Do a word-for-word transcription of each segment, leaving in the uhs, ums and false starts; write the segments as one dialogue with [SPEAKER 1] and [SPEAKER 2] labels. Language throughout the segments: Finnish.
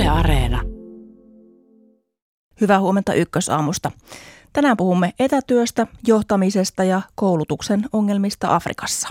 [SPEAKER 1] Yle Areena.
[SPEAKER 2] Hyvää huomenta Ykkösaamusta. Tänään puhumme etätyöstä, johtamisesta ja koulutuksen ongelmista Afrikassa.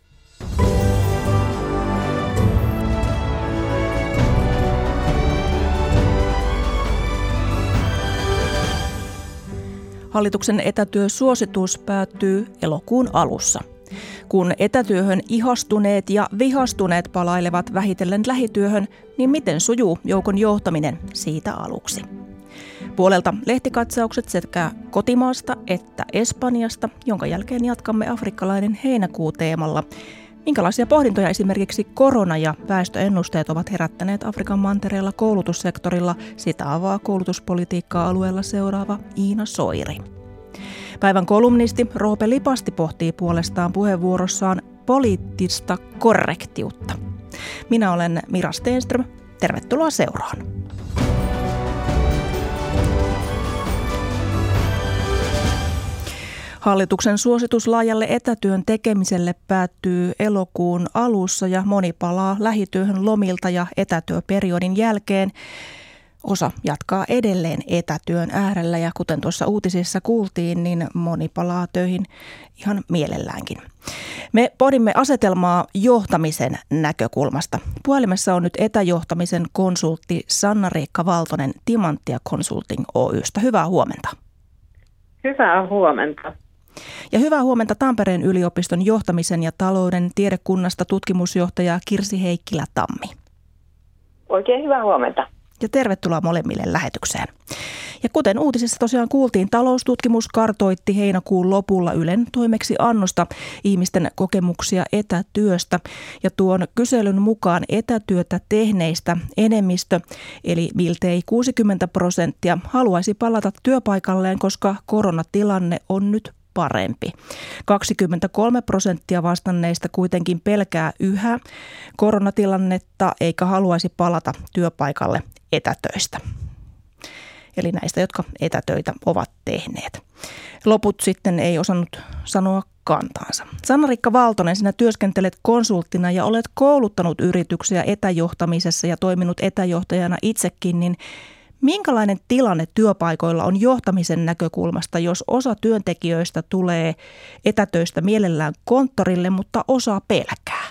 [SPEAKER 2] Hallituksen etätyösuositus päättyy elokuun alussa. Kun etätyöhön ihastuneet ja vihastuneet palailevat vähitellen lähityöhön, niin miten sujuu joukon johtaminen siitä aluksi? Puolelta lehtikatsaukset sekä kotimaasta että Espanjasta, jonka jälkeen jatkamme afrikkalainen heinäkuu teemalla. Minkälaisia pohdintoja esimerkiksi korona ja väestöennusteet ovat herättäneet Afrikan mantereella koulutussektorilla, sitä avaa koulutuspolitiikkaa alueella seuraava Iina Soiri. Päivän kolumnisti Roope Lipasti pohtii puolestaan puheenvuorossaan poliittista korrektiutta. Minä olen Mira Stenström. Tervetuloa seuraan. Hallituksen suositus laajalle etätyön tekemiselle päättyy elokuun alussa ja moni palaa lähityöhön lomilta ja etätyöperiodin jälkeen. Osa jatkaa edelleen etätyön äärellä ja kuten tuossa uutisissa kuultiin, niin moni palaa töihin ihan mielelläänkin. Me pohdimme asetelmaa johtamisen näkökulmasta. Puhelimessa on nyt etäjohtamisen konsultti Sanna-Riikka Valtonen Timanttia Consulting Oy:stä. Hyvää huomenta.
[SPEAKER 3] Hyvää huomenta.
[SPEAKER 2] Ja hyvää huomenta Tampereen yliopiston johtamisen ja talouden tiedekunnasta tutkimusjohtaja Kirsi Heikkilä-Tammi.
[SPEAKER 3] Oikein hyvää huomenta.
[SPEAKER 2] Ja tervetuloa molemmille lähetykseen. Ja kuten uutisissa tosiaan kuultiin, taloustutkimus kartoitti heinäkuun lopulla Ylen toimeksiannosta ihmisten kokemuksia etätyöstä. Ja tuon kyselyn mukaan etätyötä tehneistä enemmistö, eli miltei kuusikymmentä prosenttia, haluaisi palata työpaikalleen, koska koronatilanne on nyt parempi. kaksikymmentäkolme prosenttia vastanneista kuitenkin pelkää yhä koronatilannetta eikä haluaisi palata työpaikalle etätöistä. Eli näistä, jotka etätöitä ovat tehneet. Loput sitten ei osannut sanoa kantaansa. Sanna-Riikka Valtonen, sinä työskentelet konsulttina ja olet kouluttanut yrityksiä etäjohtamisessa ja toiminut etäjohtajana itsekin, niin minkälainen tilanne työpaikoilla on johtamisen näkökulmasta, jos osa työntekijöistä tulee etätöistä mielellään konttorille, mutta osa pelkää?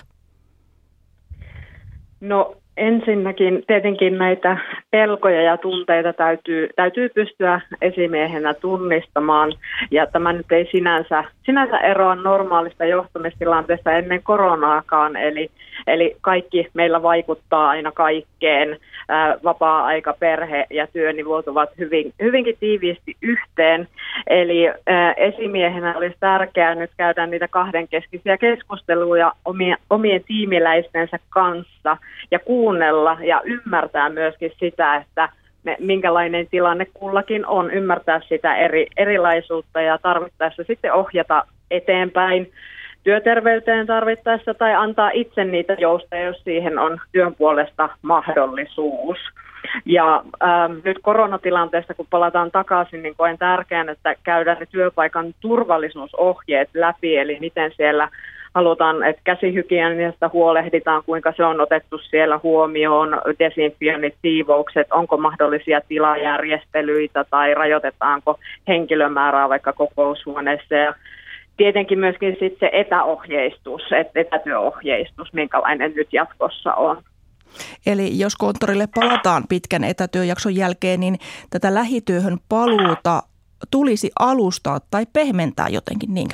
[SPEAKER 3] No ensinnäkin tietenkin näitä pelkoja ja tunteita täytyy, täytyy pystyä esimiehenä tunnistamaan. Ja tämä nyt ei sinänsä, sinänsä eroa normaalista johtamistilanteesta ennen koronaakaan. Eli, eli kaikki meillä vaikuttaa aina kaikkeen. Ää, vapaa-aika, perhe ja työ nivoutuvat hyvin, hyvinkin tiiviisti yhteen. Eli ää, esimiehenä olisi tärkeää nyt käydä niitä kahdenkeskisiä keskusteluja omien, omien tiimiläistensä kanssa ja kuunnella ja ymmärtää myöskin sitä, että me, minkälainen tilanne kullakin on, ymmärtää sitä eri, erilaisuutta ja tarvittaessa sitten ohjata eteenpäin työterveyteen tarvittaessa tai antaa itse niitä joustoja, jos siihen on työn puolesta mahdollisuus. Ja ähm, nyt koronatilanteesta, kun palataan takaisin, niin koen tärkeän, että käydään ne työpaikan turvallisuusohjeet läpi, eli miten siellä halutaan, että käsihygieniasta huolehditaan, kuinka se on otettu siellä huomioon, desinfioinnit, siivoukset, onko mahdollisia tilajärjestelyitä tai rajoitetaanko henkilömäärää vaikka kokoushuoneessa. Ja tietenkin myöskin sitten se etäohjeistus, etätyöohjeistus, minkälainen nyt jatkossa on.
[SPEAKER 2] Eli jos konttorille palataan pitkän etätyöjakson jälkeen, niin tätä lähityöhön paluuta tulisi alustaa tai pehmentää jotenkin, niinkö?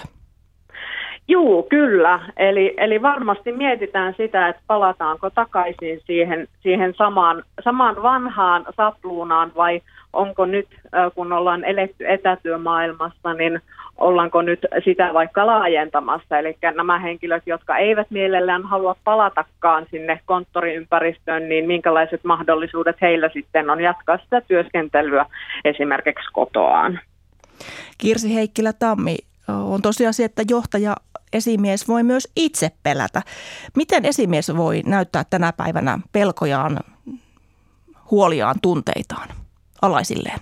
[SPEAKER 3] Juu, kyllä. Eli, eli varmasti mietitään sitä, että palataanko takaisin siihen, siihen samaan, samaan vanhaan sapluunaan vai onko nyt, kun ollaan eletty etätyömaailmassa, niin ollaanko nyt sitä vaikka laajentamassa. Eli nämä henkilöt, jotka eivät mielellään halua palatakaan sinne konttoriympäristöön, niin minkälaiset mahdollisuudet heillä sitten on jatkaa sitä työskentelyä esimerkiksi kotoaan.
[SPEAKER 2] Kirsi Heikkilä-Tammi, on tosiasia, että johtaja esimies voi myös itse pelätä. Miten esimies voi näyttää tänä päivänä pelkojaan, huoliaan, tunteitaan alaisilleen?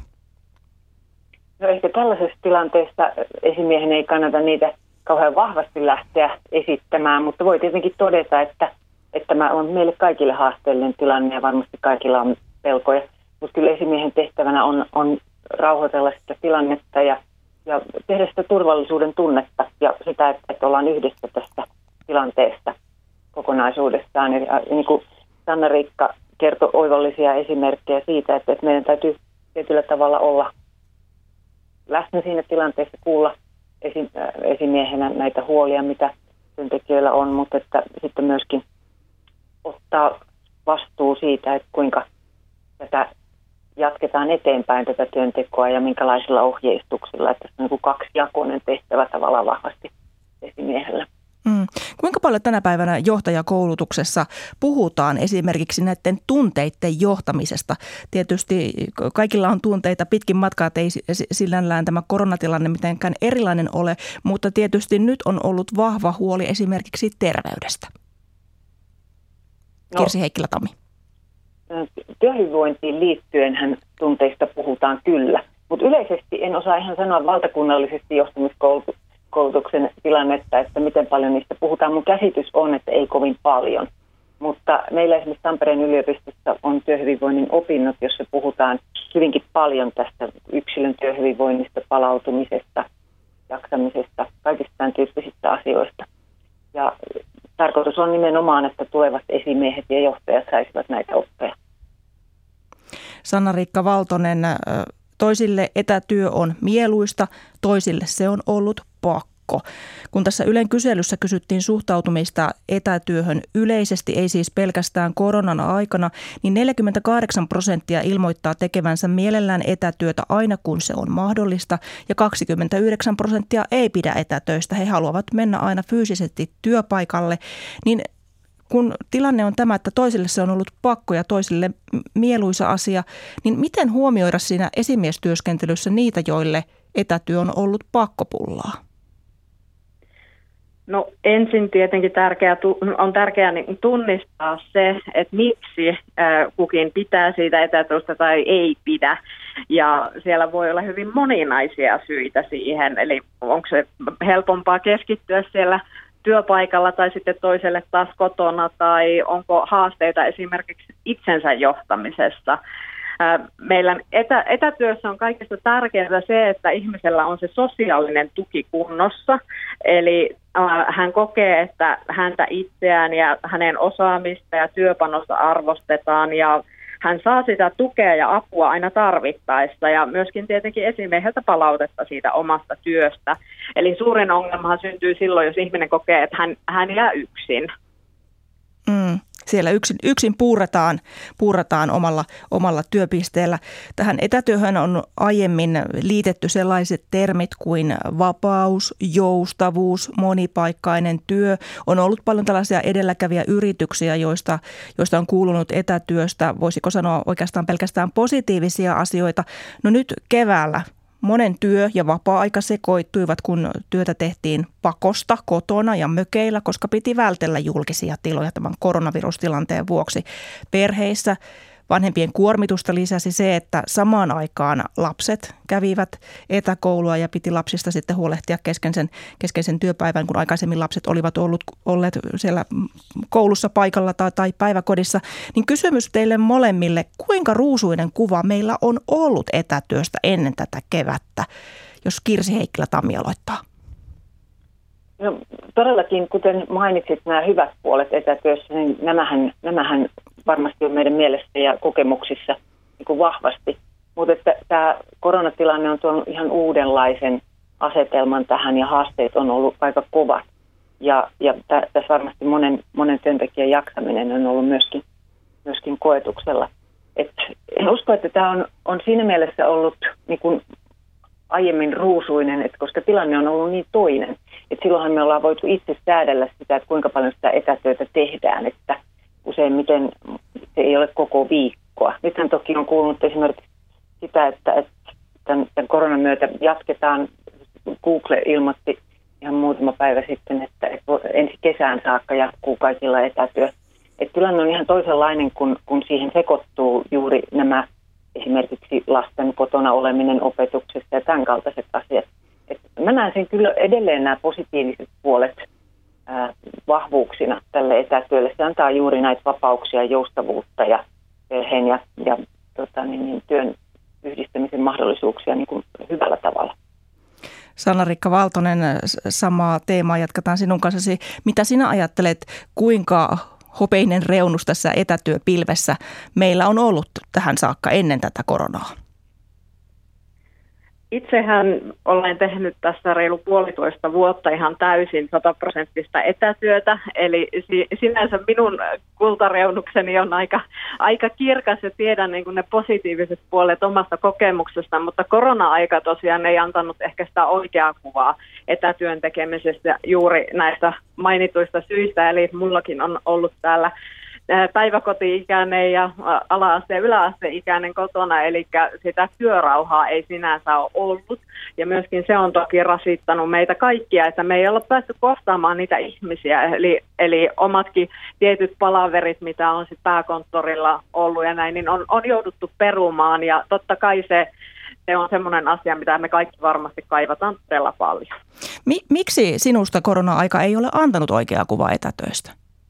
[SPEAKER 4] No ehkä tällaisessa tilanteessa esimiehen ei kannata niitä kauhean vahvasti lähteä esittämään, mutta voi tietenkin todeta, että, että tämä on meille kaikille haasteellinen tilanne ja varmasti kaikilla on pelkoja. Mutta kyllä esimiehen tehtävänä on, on rauhoitella sitä tilannetta ja, ja tehdä sitä turvallisuuden tunnetta ja sitä, että, että ollaan yhdessä tästä tilanteesta kokonaisuudessaan. Ja, ja niin kuin Sanna-Riikka kertoi oivallisia esimerkkejä siitä, että, että meidän täytyy tietyllä tavalla olla läsnä siinä tilanteessa, kuulla esi, esimiehenä näitä huolia, mitä työntekijöillä on, mutta että sitten myöskin ottaa vastuu siitä, että kuinka tätä jatketaan eteenpäin tätä työntekoa ja minkälaisilla ohjeistuksilla, että tässä on niin kaksijakoinen tehtävä tavallaan vahvasti esimiehellä.
[SPEAKER 2] Mm. Kuinka paljon tänä päivänä johtajakoulutuksessa puhutaan esimerkiksi näiden tunteiden johtamisesta? Tietysti kaikilla on tunteita pitkin matkaa, että ei sillällään tämä koronatilanne mitenkään erilainen ole, mutta tietysti nyt on ollut vahva huoli esimerkiksi terveydestä. No, Kirsi Heikkilä-Tammi.
[SPEAKER 4] Työhyvinvointiin liittyenhän tunteista puhutaan kyllä, mutta yleisesti en osaa ihan sanoa valtakunnallisesti johtamiskoulutuksen tilannetta, että miten paljon niistä puhutaan. Mun käsitys on, että ei kovin paljon, mutta meillä esimerkiksi Tampereen yliopistossa on työhyvinvoinnin opinnot, jossa puhutaan hyvinkin paljon tästä yksilön työhyvinvoinnista, palautumisesta, jaksamisesta, kaikista tämän tyyppisistä asioista. Ja tarkoitus on nimenomaan, että tulevat esimiehet ja johtajat saisivat näitä oppeja.
[SPEAKER 2] Sanna-Riikka Valtonen, toisille etätyö on mieluista, toisille se on ollut pakko. Kun tässä Ylen kyselyssä kysyttiin suhtautumista etätyöhön yleisesti, ei siis pelkästään koronan aikana, niin neljäkymmentäkahdeksan prosenttia ilmoittaa tekevänsä mielellään etätyötä aina kun se on mahdollista ja kaksikymmentäyhdeksän prosenttia ei pidä etätöistä. He haluavat mennä aina fyysisesti työpaikalle, niin kun tilanne on tämä, että toisille se on ollut pakko ja toisille mieluisa asia, niin miten huomioida siinä esimiestyöskentelyssä niitä, joille etätyö on ollut pakkopullaa?
[SPEAKER 3] No ensin tietenkin tärkeää, on tärkeää tunnistaa se, että miksi kukin pitää siitä etätyöstä tai ei pidä. Ja siellä voi olla hyvin moninaisia syitä siihen, eli onko se helpompaa keskittyä siellä työpaikalla tai sitten toiselle taas kotona, tai onko haasteita esimerkiksi itsensä johtamisessa. Meillä etä, etätyössä on kaikista tärkeintä se, että ihmisellä on se sosiaalinen tuki kunnossa, eli äh, hän kokee, että häntä itseään ja hänen osaamista ja työpanosta arvostetaan ja hän saa sitä tukea ja apua aina tarvittaessa ja myöskin tietenkin esimieheltä palautetta siitä omasta työstä. Eli suurin ongelmahan syntyy silloin, jos ihminen kokee, että hän, hän jää yksin.
[SPEAKER 2] Mm. Siellä yksin, yksin puurataan, puurataan omalla, omalla työpisteellä. Tähän etätyöhön on aiemmin liitetty sellaiset termit kuin vapaus, joustavuus, monipaikkainen työ. On ollut paljon tällaisia edelläkäviä yrityksiä, joista, joista on kuulunut etätyöstä, voisiko sanoa oikeastaan pelkästään positiivisia asioita. No nyt keväällä monen työ ja vapaa-aika sekoittuivat, kun työtä tehtiin pakosta kotona ja mökeillä, koska piti vältellä julkisia tiloja tämän koronavirustilanteen vuoksi. Perheissä vanhempien kuormitusta lisäsi se, että samaan aikaan lapset kävivät etäkoulua ja piti lapsista sitten huolehtia kesken sen, kesken sen työpäivän, kun aikaisemmin lapset olivat ollut, olleet siellä koulussa paikalla tai, tai päiväkodissa. Niin kysymys teille molemmille, kuinka ruusuinen kuva meillä on ollut etätyöstä ennen tätä kevättä, jos Kirsi Heikkilä-Tammi aloittaa?
[SPEAKER 4] No, todellakin, kuten mainitsit nämä hyvät puolet etätyössä, niin nämähän, nämähän varmasti on meidän mielessä ja kokemuksissa niin kuin vahvasti. Mutta että tämä koronatilanne on tuonut ihan uudenlaisen asetelman tähän ja haasteet on ollut aika kovat. Ja, ja tä, tässä varmasti monen, monen työntekijän jaksaminen on ollut myöskin, myöskin koetuksella. Et en usko, että tämä on, on siinä mielessä ollut niin kuin aiemmin ruusuinen, että koska tilanne on ollut niin toinen. Että silloinhan me ollaan voitu itse säädellä sitä, että kuinka paljon sitä etätyötä tehdään, että useimmiten se ei ole koko viikkoa. Nythän toki on kuulunut esimerkiksi sitä, että, että tämän, tämän koronan myötä jatketaan. Google ilmoitti ihan muutama päivä sitten, että, että ensi kesään saakka jatkuu kaikilla etätyö. Että tilanne on ihan toisenlainen, kun, kun siihen sekoittuu juuri nämä esimerkiksi lasten kotona oleminen opetuksessa ja tämän kaltaiset asiat. Että mä näen sen kyllä edelleen nämä positiiviset puolet ää, vahvuuksina tälle etätyölle. Se antaa juuri näitä vapauksia, joustavuutta ja perheen ja, ja tota, niin, niin, työn yhdistämisen mahdollisuuksia niin kuin hyvällä tavalla.
[SPEAKER 2] Sanna-Riikka Valtonen, samaa teemaa jatketaan sinun kanssasi. Mitä sinä ajattelet, kuinka hopeinen reunus tässä etätyöpilvessä meillä on ollut tähän saakka ennen tätä koronaa?
[SPEAKER 3] Itsehän olen tehnyt tässä reilu puolitoista vuotta ihan täysin sataprosenttista etätyötä, eli sinänsä minun kultareunukseni on aika, aika kirkas ja tiedän niin kuin ne positiiviset puolet omasta kokemuksesta, mutta korona-aika tosiaan ei antanut ehkä sitä oikeaa kuvaa etätyön tekemisestä juuri näistä mainituista syistä, eli mullakin on ollut täällä päiväkoti-ikäinen ja ala-aste- ja yläasteikäinen kotona, eli sitä työrauhaa ei sinänsä ole ollut. Ja myöskin se on toki rasittanut meitä kaikkia, että me ei olla päästy kohtaamaan niitä ihmisiä, eli, eli omatkin tietyt palaverit, mitä on sit pääkonttorilla ollut ja näin, niin on, on jouduttu perumaan, ja totta kai se, se on semmoinen asia, mitä me kaikki varmasti kaivataan todella paljon.
[SPEAKER 2] Mi- miksi sinusta korona-aika ei ole antanut oikeaa kuvaa etätöistä?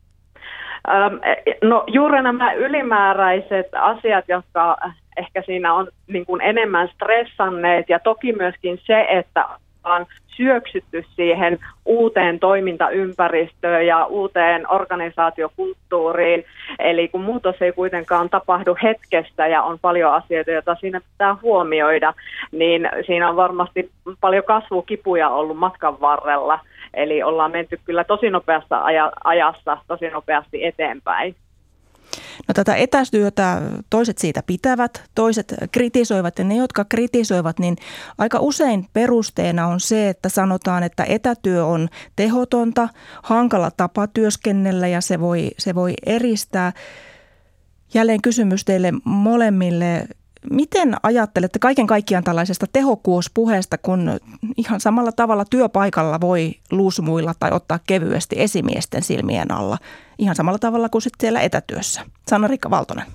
[SPEAKER 3] No juuri nämä ylimääräiset asiat, jotka ehkä siinä on niin kuin enemmän stressanneet, ja toki myöskin se, että on syöksytty siihen uuteen toimintaympäristöön ja uuteen organisaatiokulttuuriin. Eli kun muutos ei kuitenkaan tapahdu hetkessä ja on paljon asioita, joita siinä pitää huomioida, niin siinä on varmasti paljon kasvukipuja ollut matkan varrella. Eli ollaan menty kyllä tosi nopeassa ajassa, tosi nopeasti eteenpäin.
[SPEAKER 2] No tätä etätyötä toiset siitä pitävät, toiset kritisoivat, ja ne, jotka kritisoivat, niin aika usein perusteena on se, että sanotaan, että etätyö on tehotonta, hankala tapa työskennellä ja se voi, se voi eristää. Jälleen kysymys teille molemmille. Miten ajattelette kaiken kaikkiaan tällaisesta tehokkuuspuheesta, kun ihan samalla tavalla työpaikalla voi luusmuilla tai ottaa kevyesti esimiesten silmien alla, ihan samalla tavalla kuin sitten siellä etätyössä? Sanna-Riikka Valtonen.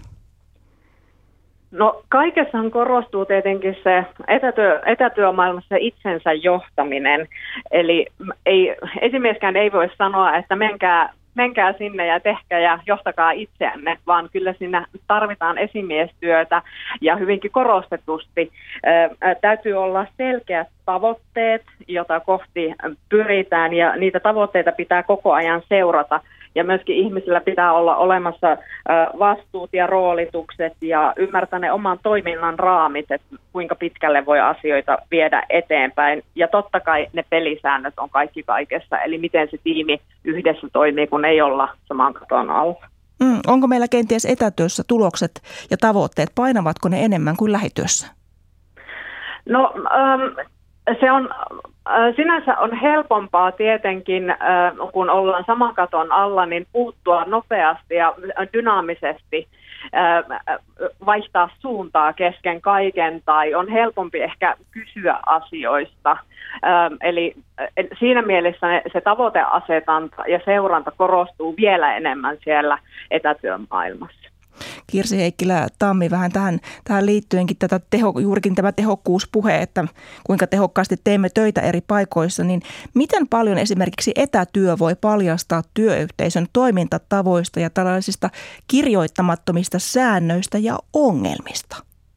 [SPEAKER 3] No kaikessahan korostuu tietenkin se etätyö, etätyömaailmassa itsensä johtaminen. Eli ei, esimieskään ei voi sanoa, että menkää menkää sinne ja tehkää ja johtakaa itseänne, vaan kyllä siinä tarvitaan esimiestyötä ja hyvinkin korostetusti. Ää, täytyy olla selkeät tavoitteet, joita kohti pyritään, ja niitä tavoitteita pitää koko ajan seurata. Ja myöskin ihmisillä pitää olla olemassa vastuut ja roolitukset ja ymmärtää ne oman toiminnan raamit, että kuinka pitkälle voi asioita viedä eteenpäin. Ja totta kai ne pelisäännöt on kaikki kaikessa, eli miten se tiimi yhdessä toimii, kun ei olla saman katon alla.
[SPEAKER 2] Mm, onko meillä kenties etätyössä tulokset ja tavoitteet, painavatko ne enemmän kuin lähityössä?
[SPEAKER 3] No ähm, se on... Sinänsä on helpompaa tietenkin, kun ollaan saman katon alla, niin puuttua nopeasti ja dynaamisesti, vaihtaa suuntaa kesken kaiken, tai on helpompi ehkä kysyä asioista. Eli siinä mielessä se tavoiteasetanta ja seuranta korostuu vielä enemmän siellä etätyömaailmassa.
[SPEAKER 2] Kirsi Heikkilä-Tammi, vähän tähän, tähän liittyenkin tätä teho, juurikin tämä tehokkuuspuhe, että kuinka tehokkaasti teemme töitä eri paikoissa, niin miten paljon esimerkiksi etätyö voi paljastaa työyhteisön toimintatavoista ja tällaisista kirjoittamattomista säännöistä ja ongelmista?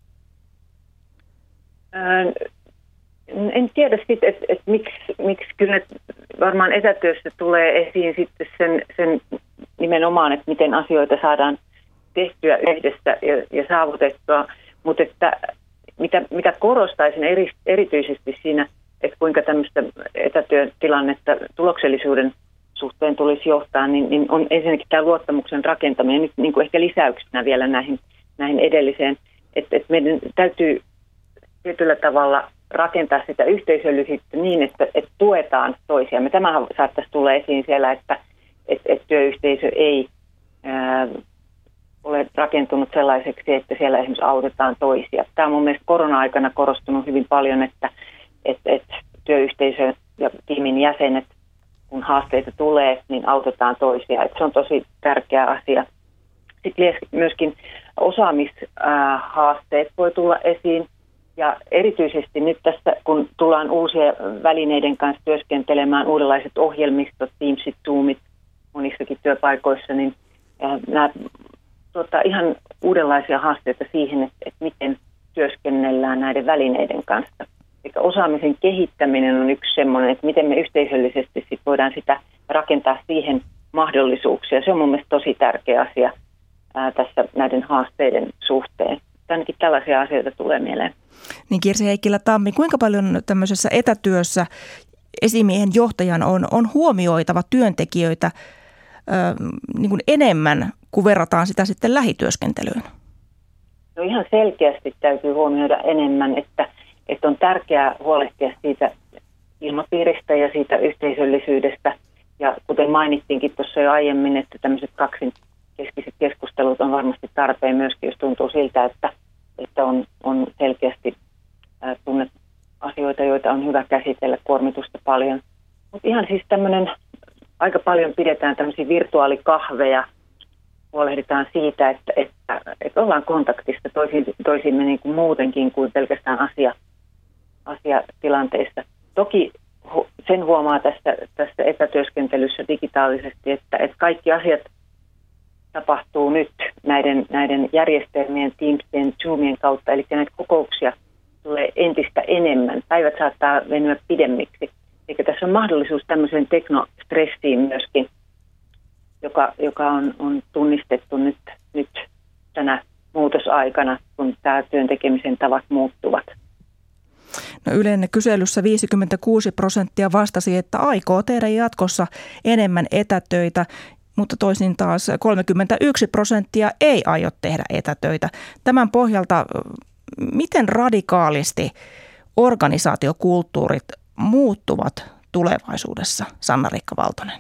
[SPEAKER 4] En tiedä sitten, että et miksi, miksi kyllä varmaan etätyössä tulee esiin sitten sen, sen nimenomaan, että miten asioita saadaan tehtyä yhdessä ja, ja saavutettua, mutta että mitä, mitä korostaisin eri, erityisesti siinä, että kuinka tämmöistä etätyötilannetta tuloksellisuuden suhteen tulisi johtaa, niin, niin on ensinnäkin tämä luottamuksen rakentaminen, nyt niin kuin ehkä lisäyksenä vielä näihin, näihin edelliseen, että, että meidän täytyy tietyllä tavalla rakentaa sitä yhteisöllisyyttä niin, että, että tuetaan toisiamme. Tämähän saattaisi tulla esiin siellä, että, että, että työyhteisö ei ää, ole rakentunut sellaiseksi, että siellä esimerkiksi autetaan toisia. Tämä on mun mielestä korona-aikana korostunut hyvin paljon, että, että, että työyhteisö ja tiimin jäsenet, kun haasteita tulee, niin autetaan toisia. Että se on tosi tärkeä asia. Sitten myöskin osaamishaasteet voi tulla esiin. Ja erityisesti nyt tässä, kun tullaan uusien välineiden kanssa työskentelemään, uudenlaiset ohjelmistot, Teamsit, Zoomit monissakin työpaikoissa, niin nämä tuota, ihan uudenlaisia haasteita siihen, että, että miten työskennellään näiden välineiden kanssa. Eli osaamisen kehittäminen on yksi semmoinen, että miten me yhteisöllisesti sit voidaan sitä rakentaa siihen mahdollisuuksia. Se on mun mielestä tosi tärkeä asia ää, tässä näiden haasteiden suhteen. Ainakin tällaisia asioita tulee mieleen.
[SPEAKER 2] Niin Kirsi Heikkilä-Tammi, kuinka paljon tämmöisessä etätyössä esimiehen johtajan on, on huomioitava työntekijöitä ö, niin kuin enemmän, kun verrataan sitä sitten lähityöskentelyyn?
[SPEAKER 4] No ihan selkeästi täytyy huomioida enemmän, että, että on tärkeää huolehtia siitä ilmapiiristä ja siitä yhteisöllisyydestä. Ja kuten mainittiinkin tuossa jo aiemmin, että tämmöiset kaksinkeskiset keskustelut on varmasti tarpeen myöskin, jos tuntuu siltä, että, että on, on selkeästi ää, tunnet asioita, joita on hyvä käsitellä, kuormitusta paljon. Mutta ihan siis tämmöinen, aika paljon pidetään tämmöisiä virtuaalikahveja, huolehditaan siitä, että, että, että ollaan kontaktissa toisiin, toisiimme niin kuin muutenkin kuin pelkästään asia, asiatilanteissa. Toki sen huomaa tässä, tässä etätyöskentelyssä digitaalisesti, että, että kaikki asiat tapahtuu nyt näiden, näiden järjestelmien, Teamsien, Zoomien kautta, eli näitä kokouksia tulee entistä enemmän. Päivät saattaa venyä pidemmiksi. Eli tässä on mahdollisuus tämmöiseen teknostressiin myöskin, joka, joka on, on tunnistettu nyt, nyt tänä muutosaikana, kun tämä työn tekemisen tavat muuttuvat.
[SPEAKER 2] No Ylen kyselyssä viisikymmentäkuusi prosenttia vastasi, että aikoo tehdä jatkossa enemmän etätöitä, mutta toisin taas kolmekymmentäyksi prosenttia ei aio tehdä etätöitä. Tämän pohjalta miten radikaalisti organisaatiokulttuurit muuttuvat tulevaisuudessa, Sanna-Riikka Valtonen?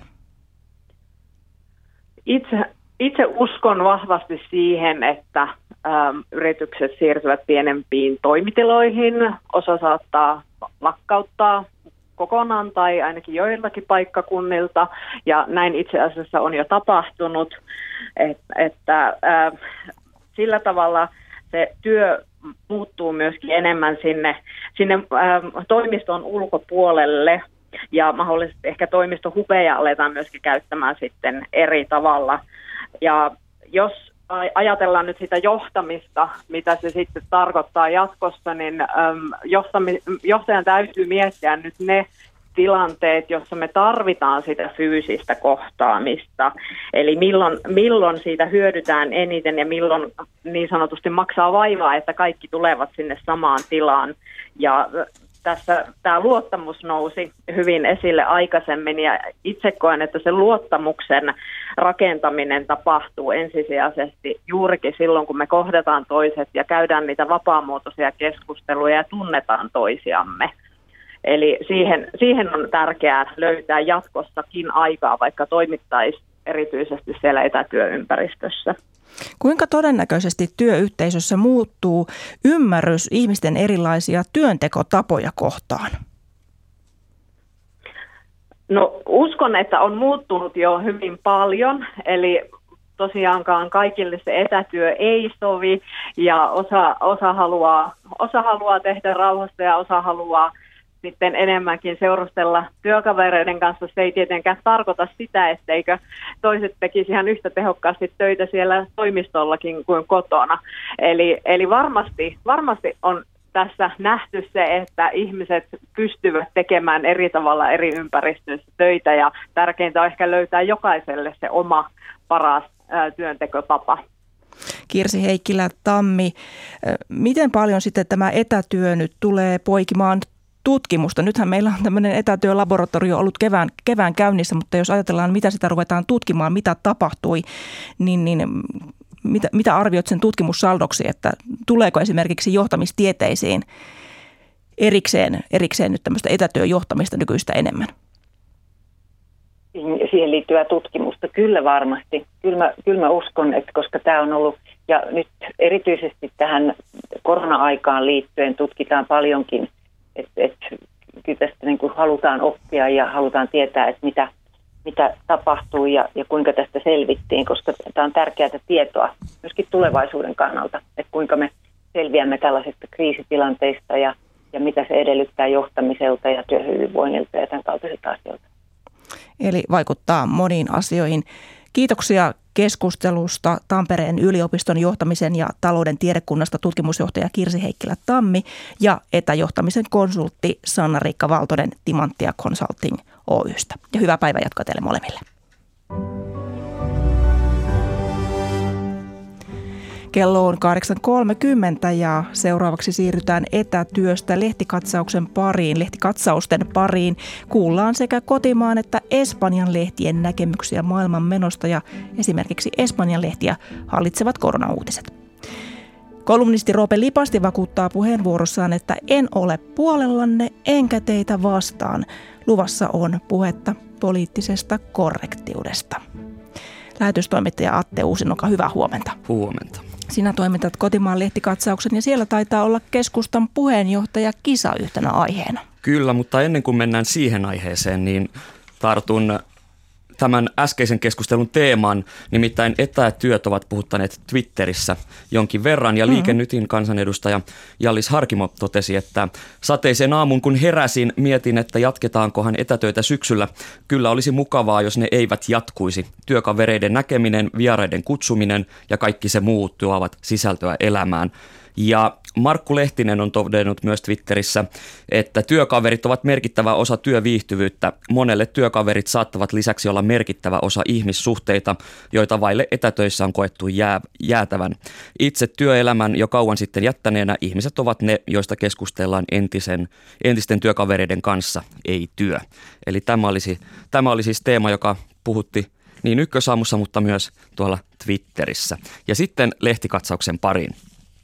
[SPEAKER 3] Itse, itse uskon vahvasti siihen, että ähm, yritykset siirtyvät pienempiin toimitiloihin. Osa saattaa lakkauttaa kokonaan tai ainakin joillakin paikkakunnilta. Ja näin itse asiassa on jo tapahtunut, että, että äh, sillä tavalla se työ muuttuu myöskin enemmän sinne, sinne äh, toimiston ulkopuolelle. Ja mahdollisesti ehkä toimistohubeja aletaan myöskin käyttämään sitten eri tavalla. Ja jos ajatellaan nyt sitä johtamista, mitä se sitten tarkoittaa jatkossa, niin johtajan täytyy miettiä nyt ne tilanteet, jossa me tarvitaan sitä fyysistä kohtaamista. Eli milloin, milloin siitä hyödytään eniten ja milloin niin sanotusti maksaa vaivaa, että kaikki tulevat sinne samaan tilaan. Ja tässä tämä luottamus nousi hyvin esille aikaisemmin ja itse koen, että se luottamuksen rakentaminen tapahtuu ensisijaisesti juurikin silloin, kun me kohdataan toiset ja käydään niitä vapaamuotoisia keskusteluja ja tunnetaan toisiamme. Eli siihen, siihen on tärkeää löytää jatkossakin aikaa, vaikka toimittaisiin erityisesti siellä etätyöympäristössä.
[SPEAKER 2] Kuinka todennäköisesti työyhteisössä muuttuu ymmärrys ihmisten erilaisia työntekotapoja kohtaan?
[SPEAKER 3] No uskon, että on muuttunut jo hyvin paljon, eli tosiaankaan kaikille se etätyö ei sovi ja osa, osa, haluaa, osa haluaa tehdä rauhassa ja osa haluaa sitten enemmänkin seurustella työkavereiden kanssa. Se ei tietenkään tarkoita sitä, etteikö toiset tekisi ihan yhtä tehokkaasti töitä siellä toimistollakin kuin kotona. Eli, eli varmasti, varmasti on tässä nähty se, että ihmiset pystyvät tekemään eri tavalla eri ympäristöissä töitä ja tärkeintä on ehkä löytää jokaiselle se oma paras ää, työntekotapa.
[SPEAKER 2] Kirsi Heikkilä-Tammi, miten paljon sitten tämä etätyö nyt tulee poikimaan tutkimusta? Nythän meillä on tämmöinen etätyölaboratorio ollut kevään, kevään käynnissä, mutta jos ajatellaan, mitä sitä ruvetaan tutkimaan, mitä tapahtui, niin, niin mitä, mitä arvioit sen tutkimussaldoksi, että tuleeko esimerkiksi johtamistieteisiin erikseen, erikseen nyt tämmöistä etätyöjohtamista nykyistä enemmän?
[SPEAKER 4] Siihen liittyvää tutkimusta, kyllä varmasti. Kyllä mä, kyllä mä uskon, että koska tämä on ollut, ja nyt erityisesti tähän korona-aikaan liittyen tutkitaan paljonkin, että et, kyllä tästä niin kuin halutaan oppia ja halutaan tietää, että mitä, mitä tapahtui ja, ja kuinka tästä selvittiin, koska tämä on tärkeää tietoa myöskin tulevaisuuden kannalta, että kuinka me selviämme tällaisista kriisitilanteista ja, ja mitä se edellyttää johtamiselta ja työhyvinvoinnilta ja tämän kaltaisilta asioilta.
[SPEAKER 2] Eli vaikuttaa moniin asioihin. Kiitoksia keskustelusta Tampereen yliopiston johtamisen ja talouden tiedekunnasta tutkimusjohtaja Kirsi Heikkilä-Tammi ja etäjohtamisen konsultti Sanna-Riikka Valtonen Timanttia Consulting Oy:stä. Ja hyvää päivänjatkoa teille molemmille. Kello on kahdeksan kolmekymmentä ja seuraavaksi siirrytään etätyöstä lehtikatsauksen pariin. Lehtikatsausten pariin kuullaan sekä kotimaan että Espanjan lehtien näkemyksiä maailman menosta ja esimerkiksi Espanjan lehtiä hallitsevat koronauutiset. Kolumnisti Roope Lipasti vakuuttaa puheenvuorossaan, että en ole puolellanne enkä teitä vastaan. Luvassa on puhetta poliittisesta korrektiudesta. Lähetystoimittaja Atte Uusinoka, hyvää huomenta.
[SPEAKER 1] Huomenta.
[SPEAKER 2] Sinä toimitat kotimaan lehtikatsauksen ja siellä taitaa olla keskustan puheenjohtaja kisa yhtenä aiheena.
[SPEAKER 1] Kyllä, mutta ennen kuin mennään siihen aiheeseen, niin tartun tämän äskeisen keskustelun teemaan, nimittäin etätyöt ovat puhuttaneet Twitterissä jonkin verran ja Liike Nytin kansanedustaja Hjallis Harkimo totesi, että sateisen aamun kun heräsin, mietin, että jatketaankohan etätöitä syksyllä. Kyllä olisi mukavaa, jos ne eivät jatkuisi. Työkavereiden näkeminen, vieraiden kutsuminen ja kaikki se muut tuovat sisältöä elämään. Ja Markku Lehtinen on todennut myös Twitterissä, että työkaverit ovat merkittävä osa työviihtyvyyttä. Monelle työkaverit saattavat lisäksi olla merkittävä osa ihmissuhteita, joita vaille etätöissä on koettu jää, jäätävän. Itse työelämän jo kauan sitten jättäneenä ihmiset ovat ne, joista keskustellaan entisen, entisten työkavereiden kanssa, ei työ. Eli tämä olisi, tämä oli siis teema, joka puhutti niin Ykkösaamussa, mutta myös tuolla Twitterissä. Ja sitten lehtikatsauksen pariin.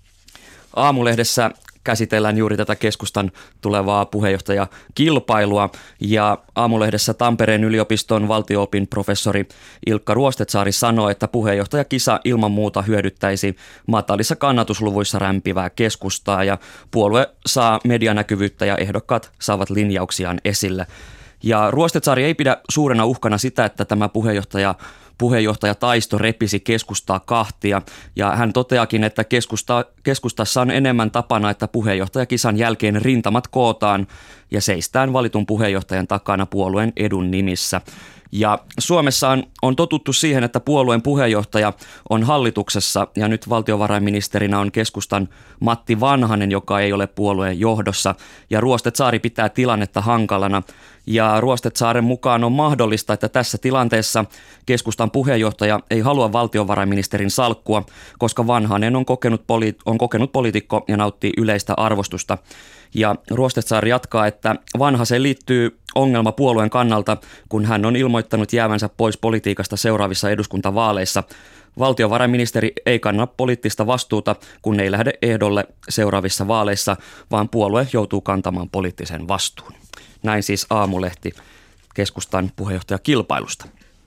[SPEAKER 1] Aamulehdessä käsitellään juuri tätä keskustan tulevaa puheenjohtajakilpailua ja Aamulehdessä Tampereen yliopiston valtio-opin professori Ilkka Ruostetsaari sanoi, että puheenjohtajakisa ilman muuta hyödyttäisi matalissa kannatusluvuissa rämpivää keskustaa ja puolue saa medianäkyvyyttä ja ehdokkaat saavat linjauksiaan esille. Ja Ruostetsaari ei pidä suurena uhkana sitä, että tämä puheenjohtaja Puheenjohtaja Taisto repisi keskustaa kahtia ja hän toteakin, että keskusta, keskustassa on enemmän tapana, että puheenjohtajakisan jälkeen rintamat kootaan ja seistään valitun puheenjohtajan takana puolueen edun nimissä. Ja Suomessa on, on totuttu siihen, että puolueen puheenjohtaja on hallituksessa ja nyt valtiovarainministerinä on keskustan Matti Vanhanen, joka ei ole puolueen johdossa. Ja Ruostetsaari pitää tilannetta hankalana ja Ruostetsaaren mukaan on mahdollista, että tässä tilanteessa keskustan puheenjohtaja ei halua valtiovarainministerin salkkua, koska Vanhanen on kokenut, poli- on kokenut poliitikko ja nauttii yleistä arvostusta. Ja Ruostetsaari jatkaa, että Vanhaseen liittyy ongelma puolueen kannalta, kun hän on ilmoittanut jäävänsä pois politiikasta seuraavissa eduskuntavaaleissa. Valtiovarainministeri ei kanna poliittista vastuuta, kun ei lähde ehdolle seuraavissa vaaleissa, vaan puolue joutuu kantamaan poliittisen vastuun. Näin siis Aamulehti keskustan puheenjohtajakilpailusta.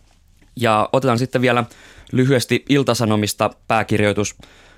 [SPEAKER 1] Ja otetaan sitten vielä lyhyesti Ilta-Sanomista pääkirjoitus.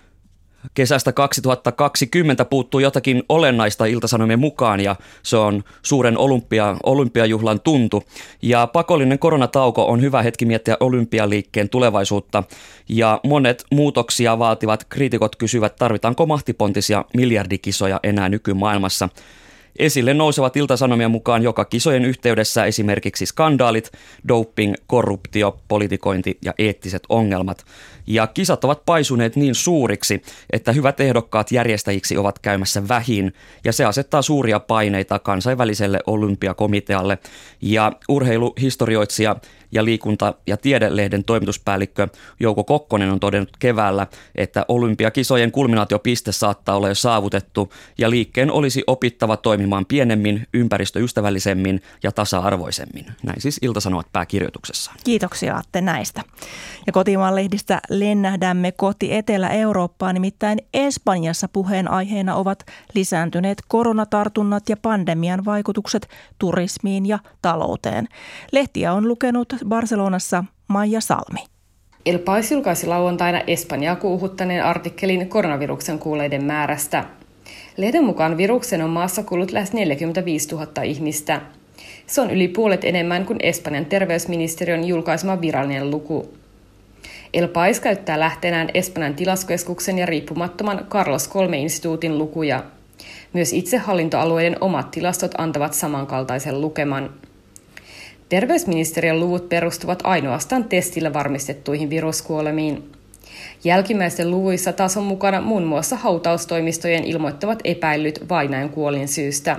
[SPEAKER 1] Kesästä kaksituhattakaksikymmentä puuttuu jotakin olennaista Ilta-Sanomien mukaan ja se on suuren olympia, olympiajuhlan tuntu. Ja pakollinen koronatauko on hyvä hetki miettiä olympialiikkeen tulevaisuutta ja monet muutoksia vaativat kriitikot kysyvät, tarvitaanko mahtipontisia miljardikisoja enää nykymaailmassa. Esille nousevat Ilta-Sanomien mukaan joka kisojen yhteydessä esimerkiksi skandaalit, doping, korruptio, politikointi ja eettiset ongelmat. Ja kisat ovat paisuneet niin suuriksi, että hyvät ehdokkaat järjestäjiksi ovat käymässä vähin ja se asettaa suuria paineita kansainväliselle olympiakomitealle. Ja urheiluhistorioitsija ja liikunta- ja tiedelehden toimituspäällikkö Jouko Kokkonen on todennut keväällä, että olympiakisojen kulminaatiopiste saattaa olla jo saavutettu ja liikkeen olisi opittava toimimaan pienemmin, ympäristöystävällisemmin ja tasa-arvoisemmin. Näin siis Ilta-Sanomat pääkirjoituksessaan.
[SPEAKER 2] Kiitoksia Atte näistä. Ja kotimaan lehdistä lennähdämme kohti Etelä-Eurooppaa, nimittäin Espanjassa puheenaiheena ovat lisääntyneet koronatartunnat ja pandemian vaikutukset turismiin ja talouteen. Lehtiä on lukenut Barcelonassa Maija Salmi.
[SPEAKER 5] El País julkaisi lauantaina Espanjaa kuuhuttaneen artikkelin koronaviruksen kuolleiden määrästä. Lehden mukaan viruksen on maassa kuollut lähes neljäkymmentäviisituhatta ihmistä. Se on yli puolet enemmän kuin Espanjan terveysministeriön julkaisema virallinen luku. El País käyttää lähteenään Espanjan tilastokeskuksen ja riippumattoman Carlos kolme-instituutin lukuja. Myös itsehallintoalueiden omat tilastot antavat samankaltaisen lukeman. Terveysministeriön luvut perustuvat ainoastaan testillä varmistettuihin viruskuolemiin. Jälkimmäisten luvuissa taas on mukana muun muassa hautaustoimistojen ilmoittavat epäillyt vainajan kuolinsyystä.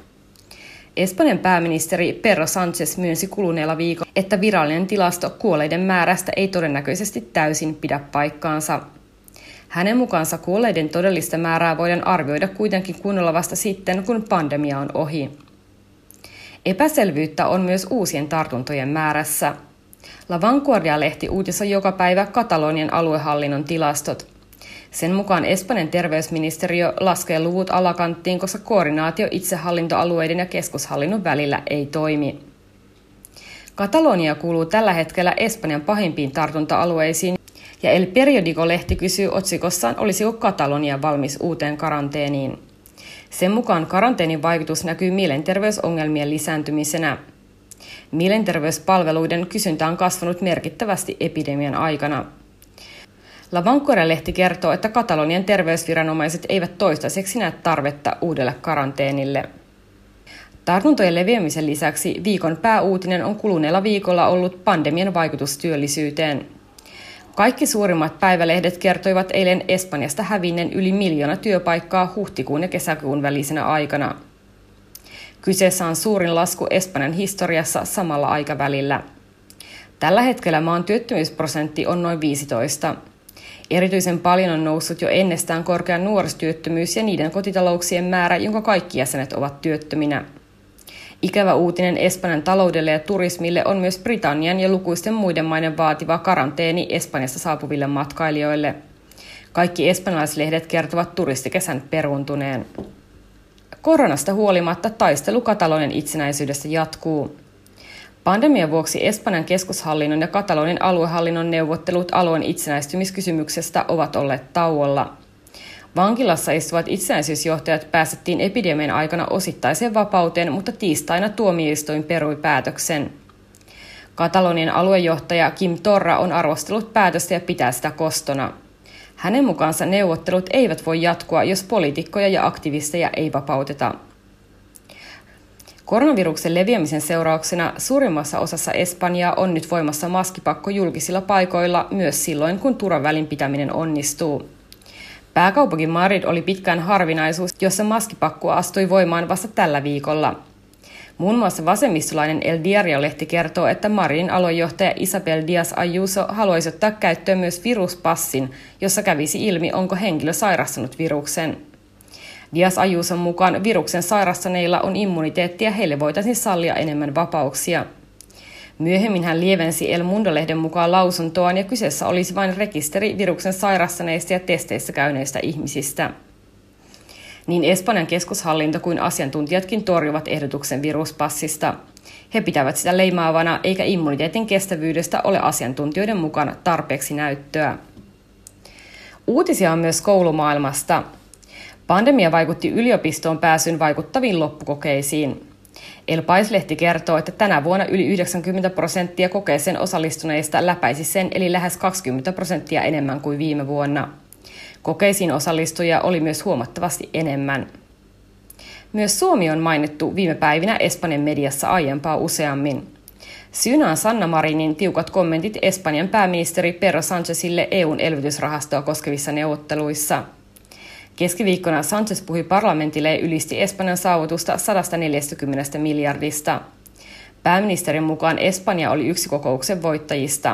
[SPEAKER 5] Espanjan pääministeri Pedro Sánchez myönsi kuluneella viikolla, että virallinen tilasto kuolleiden määrästä ei todennäköisesti täysin pidä paikkaansa. Hänen mukaansa kuolleiden todellista määrää voidaan arvioida kuitenkin kunnolla vasta sitten, kun pandemia on ohi. Epäselvyyttä on myös uusien tartuntojen määrässä. La Vanguardia-lehti uutisoi joka päivä Katalonian aluehallinnon tilastot. Sen mukaan Espanjan terveysministeriö laskee luvut alakanttiin, koska koordinaatio itsehallintoalueiden ja keskushallinnon välillä ei toimi. Katalonia kuuluu tällä hetkellä Espanjan pahimpiin tartunta-alueisiin, ja El Periódico-lehti kysyy otsikossaan, olisiko Katalonia valmis uuteen karanteeniin. Sen mukaan karanteenin vaikutus näkyy mielenterveysongelmien lisääntymisenä. Mielenterveyspalveluiden kysyntä on kasvanut merkittävästi epidemian aikana. La Vanguardia-lehti kertoo, että Katalonian terveysviranomaiset eivät toistaiseksi näe tarvetta uudelle karanteenille. Tartuntojen leviämisen lisäksi viikon pääuutinen on kuluneella viikolla ollut pandemian vaikutus työllisyyteen. Kaikki suurimmat päivälehdet kertoivat eilen Espanjasta hävinneen yli miljoona työpaikkaa huhtikuun ja kesäkuun välisenä aikana. Kyseessä on suurin lasku Espanjan historiassa samalla aikavälillä. Tällä hetkellä maan työttömyysprosentti on noin viisitoista. Erityisen paljon on noussut jo ennestään korkea nuorisotyöttömyys ja niiden kotitalouksien määrä, jonka kaikki jäsenet ovat työttöminä. Ikävä uutinen Espanjan taloudelle ja turismille on myös Britannian ja lukuisten muiden maiden vaativa karanteeni Espanjasta saapuville matkailijoille. Kaikki espanjalaislehdet kertovat turistikesän peruuntuneen. Koronasta huolimatta taistelu Katalonian itsenäisyydestä jatkuu. Pandemian vuoksi Espanjan keskushallinnon ja Katalonian aluehallinnon neuvottelut alueen itsenäistymiskysymyksestä ovat olleet tauolla. Vankilassa istuvat itsenäisyysjohtajat päästettiin epidemian aikana osittaiseen vapauteen, mutta tiistaina tuomioistuin perui päätöksen. Katalonian aluejohtaja Quim Torra on arvostellut päätöstä ja pitää sitä kostona. Hänen mukaansa neuvottelut eivät voi jatkua, jos poliitikkoja ja aktivisteja ei vapauteta. Koronaviruksen leviämisen seurauksena suurimmassa osassa Espanjaa on nyt voimassa maskipakko julkisilla paikoilla myös silloin, kun turvavälin pitäminen onnistuu. Pääkaupunki Madrid oli pitkään harvinaisuus, jossa maskipakko astui voimaan vasta tällä viikolla. Muun muassa vasemmistolainen El Diario-lehti kertoo, että Madridin aluejohtaja Isabel Díaz Ayuso haluaisi ottaa käyttöön myös viruspassin, jossa kävisi ilmi, onko henkilö sairastanut viruksen. Díaz Ayuson mukaan viruksen sairastaneilla on immuniteetti ja heille voitaisiin sallia enemmän vapauksia. Myöhemmin hän lievensi El Mundo-lehden mukaan lausuntoaan ja kyseessä olisi vain rekisteri viruksen sairastaneista ja testeissä käyneistä ihmisistä. Niin Espanjan keskushallinto kuin asiantuntijatkin torjuvat ehdotuksen viruspassista. He pitävät sitä leimaavana, eikä immuniteetin kestävyydestä ole asiantuntijoiden mukaan tarpeeksi näyttöä. Uutisia on myös koulumaailmasta. Pandemia vaikutti yliopistoon pääsyn vaikuttaviin loppukokeisiin. El Pais-lehti kertoo, että tänä vuonna yli yhdeksänkymmentä prosenttia kokeeseen osallistuneista läpäisi sen, eli lähes kaksikymmentä prosenttia enemmän kuin viime vuonna. Kokeisiin osallistujia oli myös huomattavasti enemmän. Myös Suomi on mainittu viime päivinä Espanjan mediassa aiempaa useammin. Syynä on Sanna Marinin tiukat kommentit Espanjan pääministeri Pedro Sánchezille E U:n elvytysrahastoa koskevissa neuvotteluissa. Keskiviikkona Sánchez puhui parlamentille ja ylisti Espanjan saavutusta sata neljäkymmentä miljardista. Pääministerin mukaan Espanja oli yksi kokouksen voittajista.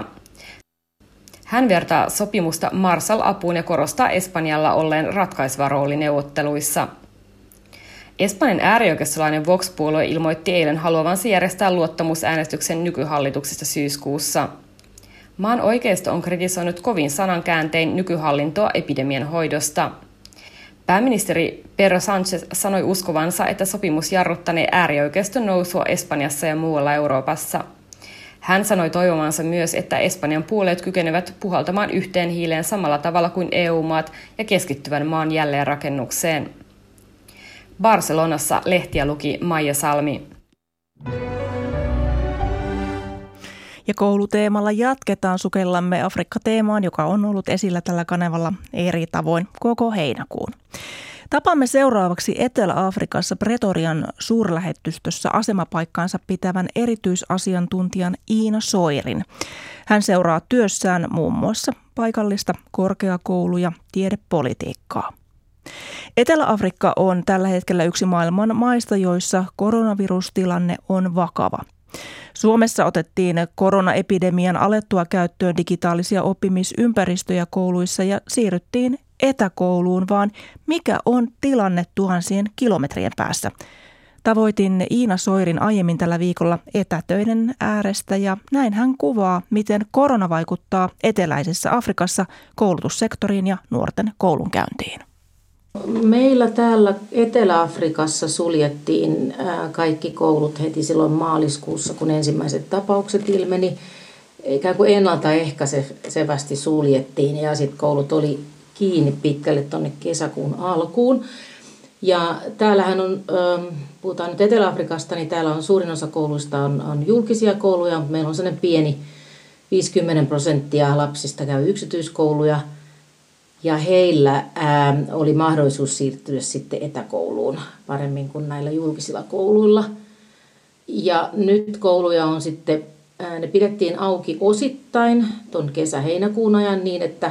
[SPEAKER 5] Hän vertaa sopimusta Marshall-apuun ja korostaa Espanjalla olleen ratkaiseva rooli neuvotteluissa. Espanjan äärioikeistolainen Vox-puolue ilmoitti eilen haluavansa järjestää luottamusäänestyksen nykyhallituksesta syyskuussa. Maan oikeisto on kritisoinut kovin sanankääntein nykyhallintoa epidemian hoidosta. Pääministeri Pedro Sánchez sanoi uskovansa, että sopimus jarruttanee äärioikeiston nousua Espanjassa ja muualla Euroopassa. Hän sanoi toivomansa myös, että Espanjan puolueet kykenevät puhaltamaan yhteen hiileen samalla tavalla kuin E U-maat ja keskittyvän maan jälleenrakennukseen. Barcelonassa lehtiä luki Maija Salmi.
[SPEAKER 2] Ja kouluteemalla jatketaan, sukellamme Afrikka-teemaan, joka on ollut esillä tällä kanavalla eri tavoin koko heinäkuun. Tapaamme seuraavaksi Etelä-Afrikassa Pretorian suurlähetystössä asemapaikkaansa pitävän erityisasiantuntijan Iina Soirin. Hän seuraa työssään muun muassa paikallista korkeakoulu- ja tiedepolitiikkaa. Etelä-Afrikka on tällä hetkellä yksi maailman maista, joissa koronavirustilanne on vakava. Suomessa otettiin koronaepidemian alettua käyttöön digitaalisia oppimisympäristöjä kouluissa ja siirryttiin etäkouluun, vaan mikä on tilanne tuhansien kilometrien päässä? Tavoitin Iina Soirin aiemmin tällä viikolla etätöiden äärestä ja näin hän kuvaa, miten korona vaikuttaa eteläisessä Afrikassa koulutussektoriin ja nuorten koulunkäyntiin.
[SPEAKER 6] Meillä täällä Etelä-Afrikassa suljettiin kaikki koulut heti silloin maaliskuussa, kun ensimmäiset tapaukset ilmeni. Ikään kuin ennaltaehkäisevästi suljettiin ja sitten koulut oli kiinni pitkälle tuonne kesäkuun alkuun. Ja täällähän on, puhutaan nyt Etelä-Afrikasta, niin täällä on suurin osa kouluista on, on julkisia kouluja. Meillä on sellainen pieni viisikymmentä prosenttia lapsista käy yksityiskouluja. Ja heillä ää, oli mahdollisuus siirtyä sitten etäkouluun paremmin kuin näillä julkisilla kouluilla. Ja nyt kouluja on sitten, ää, ne pidettiin auki osittain tuon kesä-heinäkuun ajan niin, että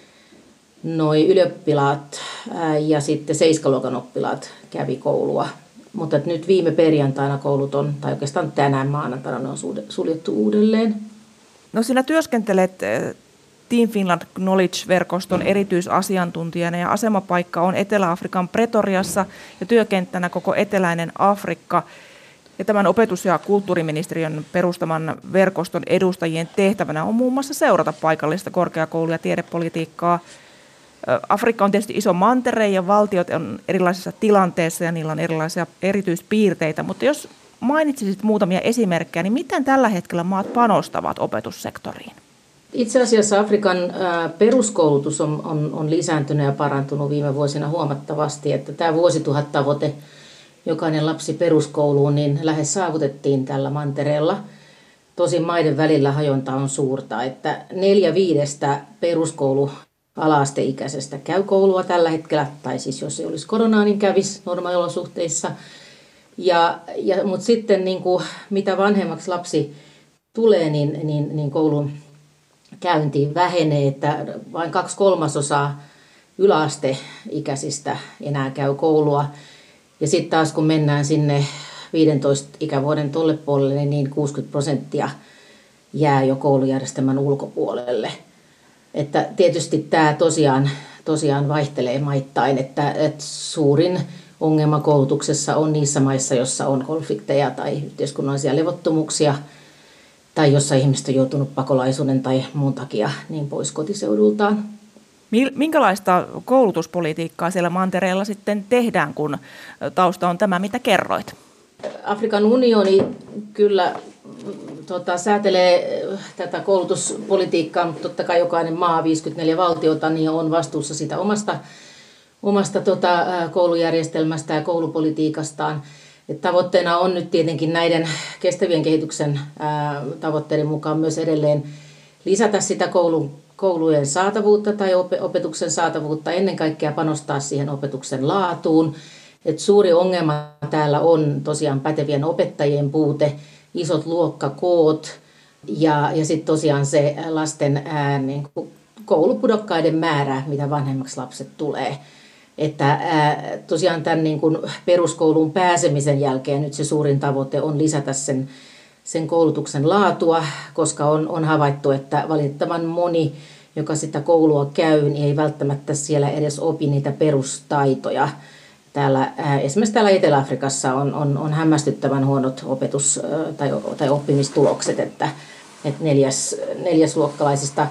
[SPEAKER 6] noi ylioppilaat ää, ja sitten seiskaluokan oppilaat kävi koulua. Mutta nyt viime perjantaina koulut on, tai oikeastaan tänään maanantaina ne on suljettu uudelleen.
[SPEAKER 2] No sinä työskentelet Team Finland Knowledge-verkoston erityisasiantuntijana ja asemapaikka on Etelä-Afrikan Pretoriassa ja työkenttänä koko eteläinen Afrikka. Ja tämän opetus- ja kulttuuriministeriön perustaman verkoston edustajien tehtävänä on muun muassa seurata paikallista korkeakoulu- ja tiedepolitiikkaa. Afrikka on tietysti iso mantere ja valtiot on erilaisissa tilanteissa ja niillä on erilaisia erityispiirteitä, mutta jos mainitsisit muutamia esimerkkejä, niin miten tällä hetkellä maat panostavat opetussektoriin?
[SPEAKER 6] Itse asiassa Afrikan peruskoulutus on, on, on lisääntynyt ja parantunut viime vuosina huomattavasti, että tämä vuosituhattavoite, jokainen lapsi peruskouluun, niin lähes saavutettiin tällä mantereella. Tosin maiden välillä hajonta on suurta, että neljä viidestä peruskoulu ala-asteikäisestä käy koulua tällä hetkellä, tai siis jos ei olisi koronaa, niin kävisi normaaliolosuhteissa. Ja, ja, mutta sitten niin kuin, mitä vanhemmaksi lapsi tulee, niin, niin, niin koulun käyntiin vähenee, että vain kaksi kolmasosaa yläasteikäisistä enää käy koulua. Ja sitten taas kun mennään sinne viidentoista ikävuoden tolle puolelle, niin kuusikymmentä prosenttia jää jo koulujärjestelmän ulkopuolelle. Että tietysti tämä tosiaan, tosiaan vaihtelee maittain, että, että suurin ongelma koulutuksessa on niissä maissa, joissa on konflikteja tai yhteiskunnallisia levottomuuksia, tai jossa ihmiset on joutunut pakolaisuuden tai muun takia niin pois kotiseudultaan.
[SPEAKER 2] Minkälaista koulutuspolitiikkaa siellä mantereella sitten tehdään, kun tausta on tämä, mitä kerroit?
[SPEAKER 6] Afrikan unioni kyllä tota, säätelee tätä koulutuspolitiikkaa, mutta totta kai jokainen maa, viisikymmentäneljä valtiota, niin on vastuussa siitä omasta, omasta tota, koulujärjestelmästä ja koulupolitiikastaan. Et tavoitteena on nyt tietenkin näiden kestävien kehityksen ää, tavoitteiden mukaan myös edelleen lisätä sitä koulun, koulujen saatavuutta tai opetuksen saatavuutta, ennen kaikkea panostaa siihen opetuksen laatuun. Et suuri ongelma täällä on tosiaan pätevien opettajien puute, isot luokkakoot ja, ja sitten tosiaan se lasten ää, niin kuin koulupudokkaiden määrä, mitä vanhemmaksi lapset tulee. Että ää, tosiaan tämän niin kuin peruskouluun pääsemisen jälkeen nyt se suurin tavoite on lisätä sen, sen koulutuksen laatua, koska on, on havaittu, että valitettavan moni, joka sitä koulua käy, niin ei välttämättä siellä edes opi niitä perustaitoja. Täällä, ää, esimerkiksi täällä Etelä-Afrikassa on, on, on hämmästyttävän huonot opetus- tai, tai oppimistulokset, että, että neljäs, neljäsluokkalaisista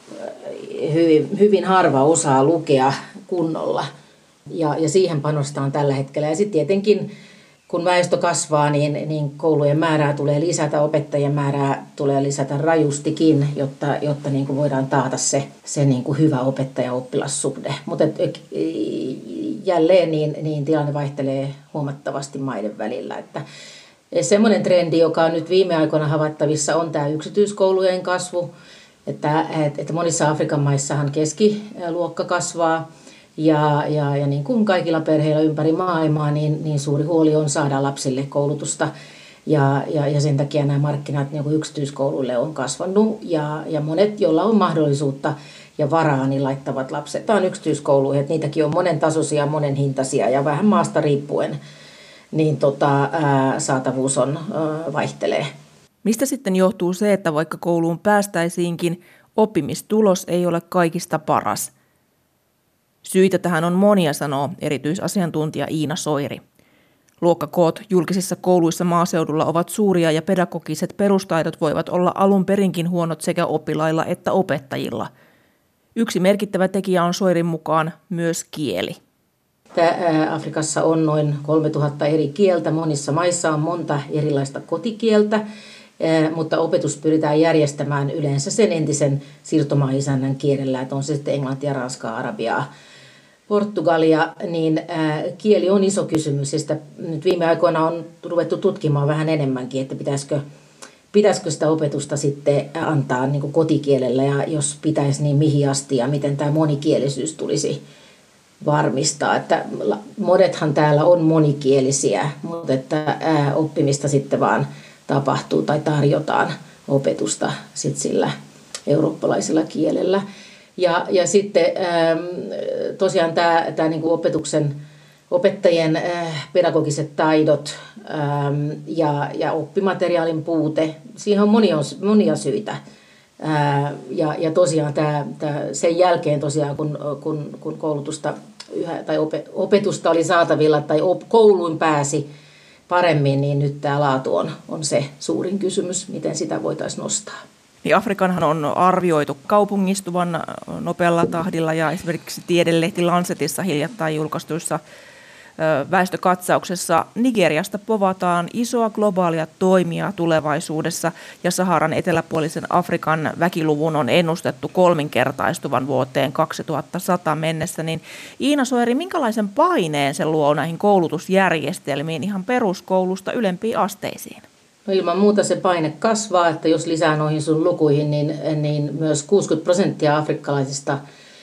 [SPEAKER 6] hyvin, hyvin harva osaa lukea kunnolla. Ja, ja siihen panostaan tällä hetkellä. Ja sitten tietenkin, kun väestö kasvaa, niin, niin koulujen määrää tulee lisätä, opettajien määrää tulee lisätä rajustikin, jotta, jotta niin kuin voidaan taata se, se niin kuin hyvä opettaja-oppilassuhde. Mutta jälleen niin, niin tilanne vaihtelee huomattavasti maiden välillä. Että semmoinen trendi, joka on nyt viime aikoina havaittavissa, on tämä yksityiskoulujen kasvu. Että, että monissa Afrikan maissahan keskiluokka kasvaa Ja, ja, ja niin kuin kaikilla perheillä ympäri maailmaa, niin, niin suuri huoli on saada lapsille koulutusta. Ja, ja, ja sen takia nämä markkinat niin kuin yksityiskouluille on kasvanut. Ja, ja monet, joilla on mahdollisuutta ja varaa, niin laittavat lapset tämän yksityiskouluihin. Että niitäkin on monen tasoisia, monen hintaisia ja vähän maasta riippuen, niin tota, ää, saatavuus on, ää, vaihtelee.
[SPEAKER 2] Mistä sitten johtuu se, että vaikka kouluun päästäisiinkin, oppimistulos ei ole kaikista paras? Syitä tähän on monia, sanoo erityisasiantuntija Iina Soiri. Luokkakoot julkisissa kouluissa maaseudulla ovat suuria ja pedagogiset perustaidot voivat olla alun perinkin huonot sekä oppilailla että opettajilla. Yksi merkittävä tekijä on Soirin mukaan myös kieli.
[SPEAKER 6] Afrikassa on noin kolmetuhatta eri kieltä. Monissa maissa on monta erilaista kotikieltä, mutta opetus pyritään järjestämään yleensä sen entisen siirtomaa-isännän kielellä, että on se sitten englantia, ranskaa, arabiaa, portugalia, niin kieli on iso kysymys. Ja sitä nyt viime aikoina on ruvettu tutkimaan vähän enemmänkin, että pitäisikö, pitäisikö sitä opetusta sitten antaa niin kuin kotikielellä ja jos pitäisi, niin mihin asti ja miten tämä monikielisyys tulisi varmistaa. Että monethan täällä on monikielisiä, mutta että oppimista sitten vaan tapahtuu tai tarjotaan opetusta sit sillä eurooppalaisella kielellä. Ja, ja sitten tosiaan tämä, tämä niin kuin opetuksen, opettajien pedagogiset taidot ja, ja oppimateriaalin puute, siihen on monia, monia syitä. Ja, ja tosiaan tämä, tämä, sen jälkeen tosiaan, kun, kun, kun koulutusta yhä, tai opetusta oli saatavilla tai kouluun pääsi paremmin, niin nyt tämä laatu on, on se suurin kysymys, miten sitä voitaisiin nostaa.
[SPEAKER 2] Niin Afrikanhan on arvioitu kaupungistuvan nopealla tahdilla ja esimerkiksi tiedelehti Lancetissa hiljattain julkaistuissa väestökatsauksessa Nigeriasta povataan isoa globaalia toimia tulevaisuudessa ja Saharan eteläpuolisen Afrikan väkiluvun on ennustettu kolminkertaistuvan vuoteen kaksituhattasata mennessä. Niin Iina Soiri, minkälaisen paineen se luo näihin koulutusjärjestelmiin ihan peruskoulusta ylempiin asteisiin?
[SPEAKER 6] No ilman muuta se paine kasvaa, että jos lisää noihin sun lukuihin, niin, niin myös kuusikymmentä prosenttia afrikkalaisista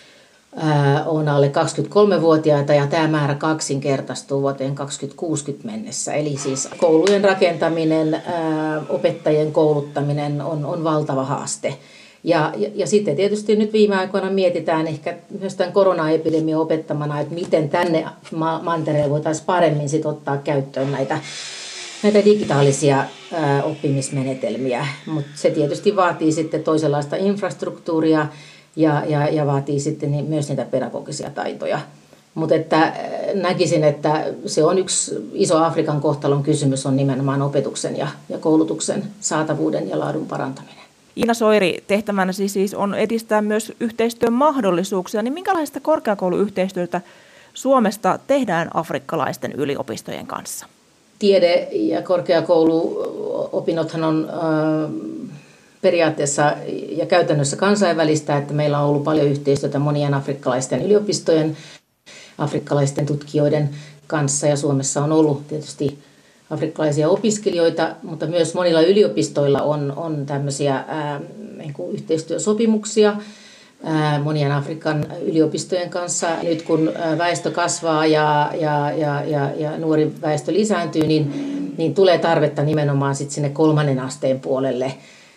[SPEAKER 6] ää, on alle kaksikymmentäkolmevuotiaita ja tämä määrä kaksinkertaistuu vuoteen kaksituhattakuusikymmentä mennessä. Eli siis koulujen rakentaminen, ää, opettajien kouluttaminen on, on valtava haaste. Ja, ja, ja sitten tietysti nyt viime aikoina mietitään ehkä myös tämän koronaepidemian opettamana, että miten tänne ma- mantereelle voitaisiin paremmin sit ottaa käyttöön näitä näitä digitaalisia ää, oppimismenetelmiä, mutta se tietysti vaatii sitten toisenlaista infrastruktuuria ja, ja, ja vaatii sitten niin myös niitä pedagogisia taitoja. Mutta että näkisin, että se on yksi iso Afrikan kohtalon kysymys on nimenomaan opetuksen ja, ja koulutuksen saatavuuden ja laadun parantaminen.
[SPEAKER 2] Iina Soiri, tehtävänä siis on edistää myös yhteistyön mahdollisuuksia, niin minkälaista korkeakouluyhteistyötä Suomesta tehdään afrikkalaisten yliopistojen kanssa?
[SPEAKER 6] Tiede- ja korkeakouluopinnothan on äh, periaatteessa ja käytännössä kansainvälistä, että meillä on ollut paljon yhteistyötä monien afrikkalaisten yliopistojen, afrikkalaisten tutkijoiden kanssa ja Suomessa on ollut tietysti afrikkalaisia opiskelijoita, mutta myös monilla yliopistoilla on, on tämmöisiä äh, niin kuin yhteistyösopimuksia monien Afrikan yliopistojen kanssa. Nyt kun väestö kasvaa ja, ja, ja, ja, ja nuori väestö lisääntyy, niin, niin tulee tarvetta nimenomaan sit sinne kolmannen asteen puolelle.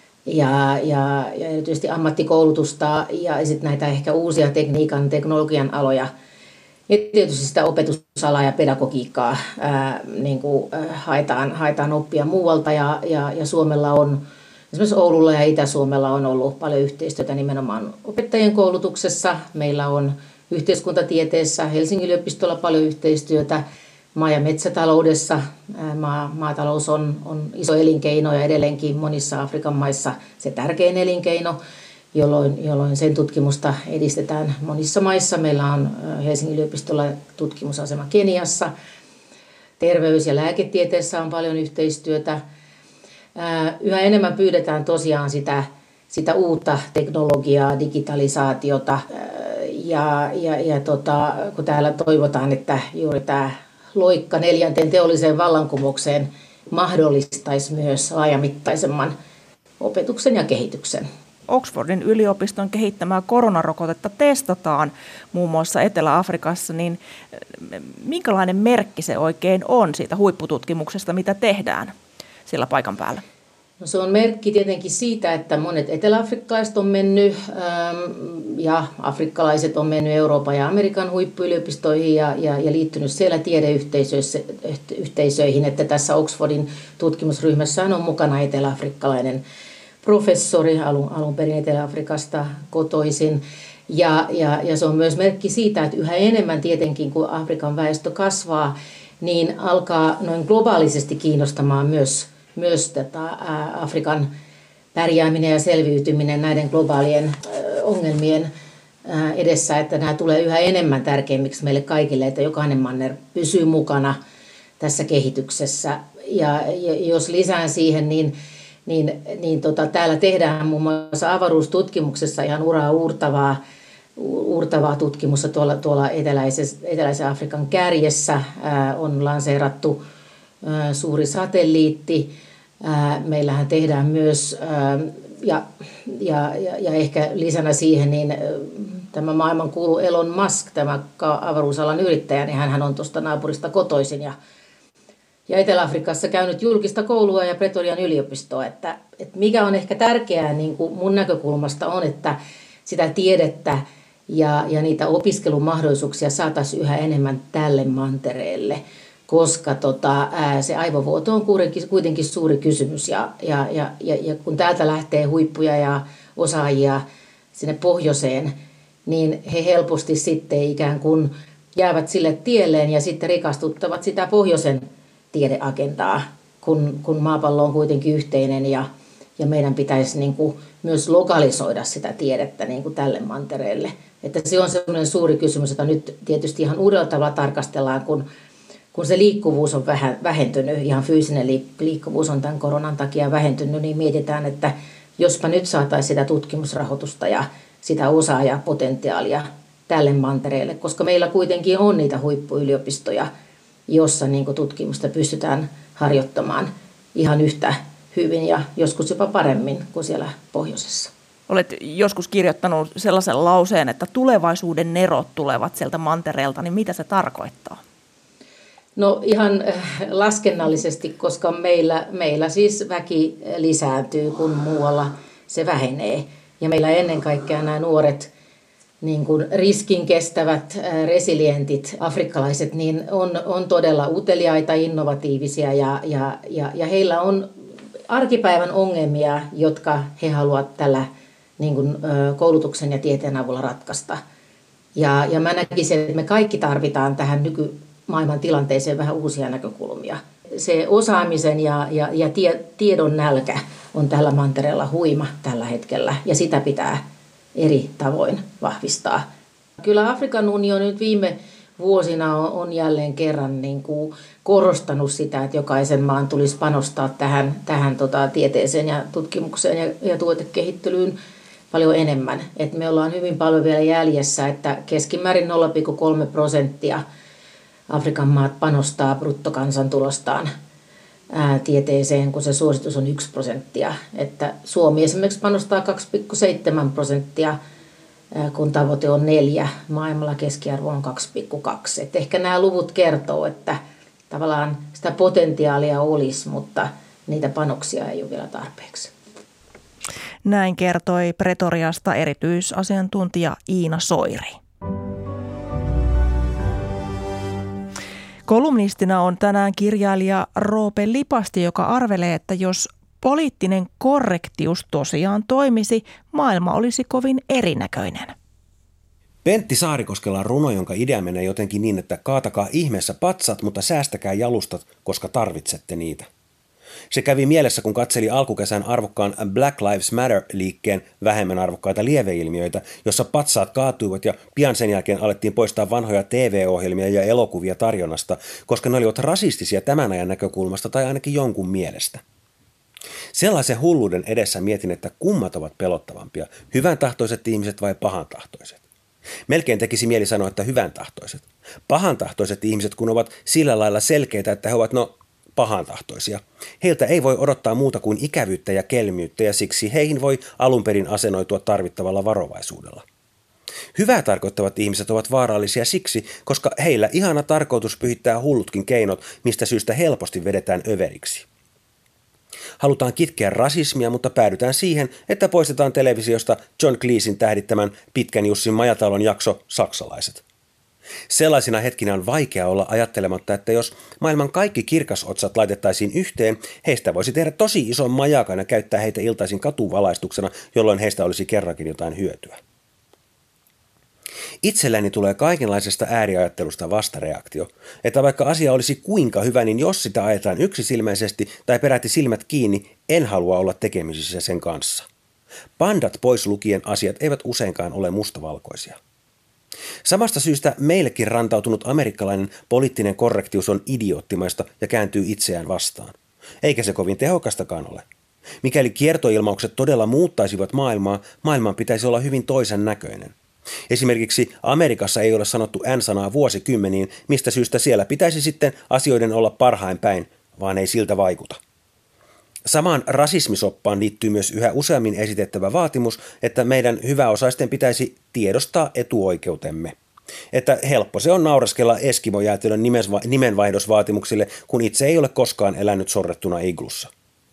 [SPEAKER 6] Ja, ja, ja erityisesti ammattikoulutusta ja sitten näitä ehkä uusia tekniikan, teknologian aloja. Ja tietysti sitä opetusalaa ja pedagogiikkaa ää, niin kuin, ää, haetaan, haetaan oppia muualta ja, ja, ja Suomella on esimerkiksi Oululla ja Itä-Suomella on ollut paljon yhteistyötä nimenomaan opettajien koulutuksessa. Meillä on yhteiskuntatieteessä Helsingin yliopistolla paljon yhteistyötä. Maa- ja metsätaloudessa maa, maatalous on, on iso elinkeino ja edelleenkin monissa Afrikan maissa se tärkein elinkeino, jolloin, jolloin sen tutkimusta edistetään monissa maissa. Meillä on Helsingin yliopistolla tutkimusasema Keniassa. Terveys- ja lääketieteessä on paljon yhteistyötä. Yhä enemmän pyydetään tosiaan sitä, sitä uutta teknologiaa, digitalisaatiota ja, ja, ja tota, kun täällä toivotaan, että juuri tämä loikka neljänteen teolliseen vallankumoukseen mahdollistaisi myös laajamittaisemman opetuksen ja kehityksen.
[SPEAKER 2] Oxfordin yliopiston kehittämää koronarokotetta testataan muun muassa Etelä-Afrikassa, niin minkälainen merkki se oikein on siitä huippututkimuksesta, mitä tehdään siellä paikan päällä?
[SPEAKER 6] No se on merkki tietenkin siitä, että monet eteläafrikkalaiset on mennyt ähm, ja afrikkalaiset on mennyt Euroopan ja Amerikan huippuyliopistoihin ja, ja, ja liittynyt siellä tiedeyhteisöihin, että tässä Oxfordin tutkimusryhmässä on mukana eteläafrikkalainen professori alun, alun perin Etelä-Afrikasta kotoisin. Ja, ja, ja se on myös merkki siitä, että yhä enemmän tietenkin kun Afrikan väestö kasvaa, niin alkaa noin globaalisesti kiinnostamaan myös myös tätä Afrikan pärjääminen ja selviytyminen näiden globaalien ongelmien edessä, että nämä tulee yhä enemmän tärkeimmiksi meille kaikille, että jokainen manner pysyy mukana tässä kehityksessä. Ja jos lisään siihen, niin, niin, niin tota, täällä tehdään muun muassa avaruustutkimuksessa ihan uraa uurtavaa, uurtavaa tutkimusta tuolla, tuolla eteläisen Afrikan kärjessä. Ää, on lanseerattu ää, suuri satelliitti. Meillähän tehdään myös, ja, ja, ja ehkä lisänä siihen, niin tämä maailman kuulu Elon Musk, tämä avaruusalan yrittäjä, niin hän on tuosta naapurista kotoisin ja, ja Etelä-Afrikassa käynyt julkista koulua ja Pretorian yliopistoa. Että, että mikä on ehkä tärkeää niin kuin mun näkökulmasta on, että sitä tiedettä ja, ja niitä opiskelumahdollisuuksia saataisiin yhä enemmän tälle mantereelle. Koska tota, ää, se aivovuoto on kuitenkin, kuitenkin suuri kysymys ja, ja, ja, ja, ja kun täältä lähtee huippuja ja osaajia sinne pohjoiseen, niin he helposti sitten ikään kuin jäävät sille tielleen ja sitten rikastuttavat sitä pohjoisen tiedeagendaa, kun, kun maapallo on kuitenkin yhteinen ja, ja meidän pitäisi niin kuin myös lokalisoida sitä tiedettä niin kuin tälle mantereelle. Että se on sellainen suuri kysymys, jota nyt tietysti ihan uudella tavalla tarkastellaan, kun Kun se liikkuvuus on vähän vähentynyt, ihan fyysinen liikkuvuus on tämän koronan takia vähentynyt, niin mietitään, että jospa nyt saataisiin sitä tutkimusrahoitusta ja sitä osaajapotentiaalia tälle mantereelle, koska meillä kuitenkin on niitä huippuyliopistoja, jossa niin kuin tutkimusta pystytään harjoittamaan ihan yhtä hyvin ja joskus jopa paremmin kuin siellä pohjoisessa.
[SPEAKER 2] Olet joskus kirjoittanut sellaisen lauseen, että tulevaisuuden nerot tulevat sieltä mantereelta, niin mitä se tarkoittaa?
[SPEAKER 6] No ihan laskennallisesti, koska meillä, meillä siis väki lisääntyy, kun muualla se vähenee. Ja meillä ennen kaikkea nämä nuoret niin kuin riskin kestävät, resilientit afrikkalaiset niin on, on todella uteliaita, innovatiivisia ja, ja, ja, ja heillä on arkipäivän ongelmia, jotka he haluavat tällä niin kuin, koulutuksen ja tieteen avulla ratkaista. Ja, ja mä näkisin, että me kaikki tarvitaan tähän nykymaailman tilanteeseen vähän uusia näkökulmia. Se osaamisen ja, ja, ja tie, tiedon nälkä on tällä mantereella huima tällä hetkellä ja sitä pitää eri tavoin vahvistaa. Kyllä Afrikan unioni nyt viime vuosina on, on jälleen kerran niin kuin korostanut sitä, että jokaisen maan tulisi panostaa tähän, tähän tota, tieteeseen ja tutkimukseen ja, ja tuotekehittelyyn paljon enemmän. Et me ollaan hyvin paljon vielä jäljessä, että keskimäärin nolla pilkku kolme prosenttia Afrikan maat panostaa bruttokansantulostaan ää, tieteeseen, kun se suositus on yksi prosenttia. Että Suomi esimerkiksi panostaa kaksi pilkku seitsemän prosenttia, ää, kun tavoite on neljä. Maailmalla keskiarvo on kaksi pilkku kaksi. Et ehkä nämä luvut kertoo, että tavallaan sitä potentiaalia olisi, mutta niitä panoksia ei ole vielä tarpeeksi.
[SPEAKER 2] Näin kertoi Pretoriasta erityisasiantuntija Iina Soiri. Kolumnistina on tänään kirjailija Roope Lipasti, joka arvelee, että jos poliittinen korrektius tosiaan toimisi, maailma olisi kovin erinäköinen.
[SPEAKER 7] Pentti Saarikoskella on runo, jonka idea menee jotenkin niin, että kaatakaa ihmeessä patsat, mutta säästäkää jalustat, koska tarvitsette niitä. Se kävi mielessä, kun katseli alkukesän arvokkaan Black Lives Matter-liikkeen vähemmän arvokkaita lieveilmiöitä, jossa patsaat kaatuivat ja pian sen jälkeen alettiin poistaa vanhoja T V-ohjelmia ja elokuvia tarjonnasta, koska ne olivat rasistisia tämän ajan näkökulmasta tai ainakin jonkun mielestä. Sellaisen hulluuden edessä mietin, että kummat ovat pelottavampia, hyvän tahtoiset ihmiset vai pahan tahtoiset. Melkein tekisi mieli sanoa, että hyvän tahtoiset. Pahan tahtoiset ihmiset, kun ovat sillä lailla selkeitä, että he ovat no pahantahtoisia. Heiltä ei voi odottaa muuta kuin ikävyyttä ja kelmyyttä ja siksi heihin voi alun perin asennoitua tarvittavalla varovaisuudella. Hyvää tarkoittavat ihmiset ovat vaarallisia siksi, koska heillä ihana tarkoitus pyhittää hullutkin keinot, mistä syystä helposti vedetään överiksi. Halutaan kitkeä rasismia, mutta päädytään siihen, että poistetaan televisiosta John Cleesin tähdittämän Pitkän Jussin Majatalon jakso Saksalaiset. Sellaisina hetkinä on vaikea olla ajattelematta, että jos maailman kaikki kirkasotsat laitettaisiin yhteen, heistä voisi tehdä tosi ison majakan ja käyttää heitä iltaisin katuvalaistuksena, jolloin heistä olisi kerrankin jotain hyötyä. Itselläni tulee kaikenlaisesta ääriajattelusta vastareaktio, että vaikka asia olisi kuinka hyvä, niin jos sitä ajetaan yksisilmäisesti tai peräti silmät kiinni, en halua olla tekemisissä sen kanssa. Pandat pois lukien asiat eivät useinkaan ole mustavalkoisia. Samasta syystä meillekin rantautunut amerikkalainen poliittinen korrektius on idioottimaista ja kääntyy itseään vastaan. Eikä se kovin tehokastakaan ole. Mikäli kiertoilmaukset todella muuttaisivat maailmaa, maailman pitäisi olla hyvin toisen näköinen. Esimerkiksi Amerikassa ei ole sanottu N-sanaa vuosikymmeniin, mistä syystä siellä pitäisi sitten asioiden olla parhain päin, vaan ei siltä vaikuta. Samaan rasismisoppaan liittyy myös yhä useammin esitettävä vaatimus, että meidän hyväosaisten pitäisi tiedostaa etuoikeutemme. Että helppo se on nauraskella eskimojäätelön nimenvaihdosvaatimuksille, kun itse ei ole koskaan elänyt sorrettuna iglussa.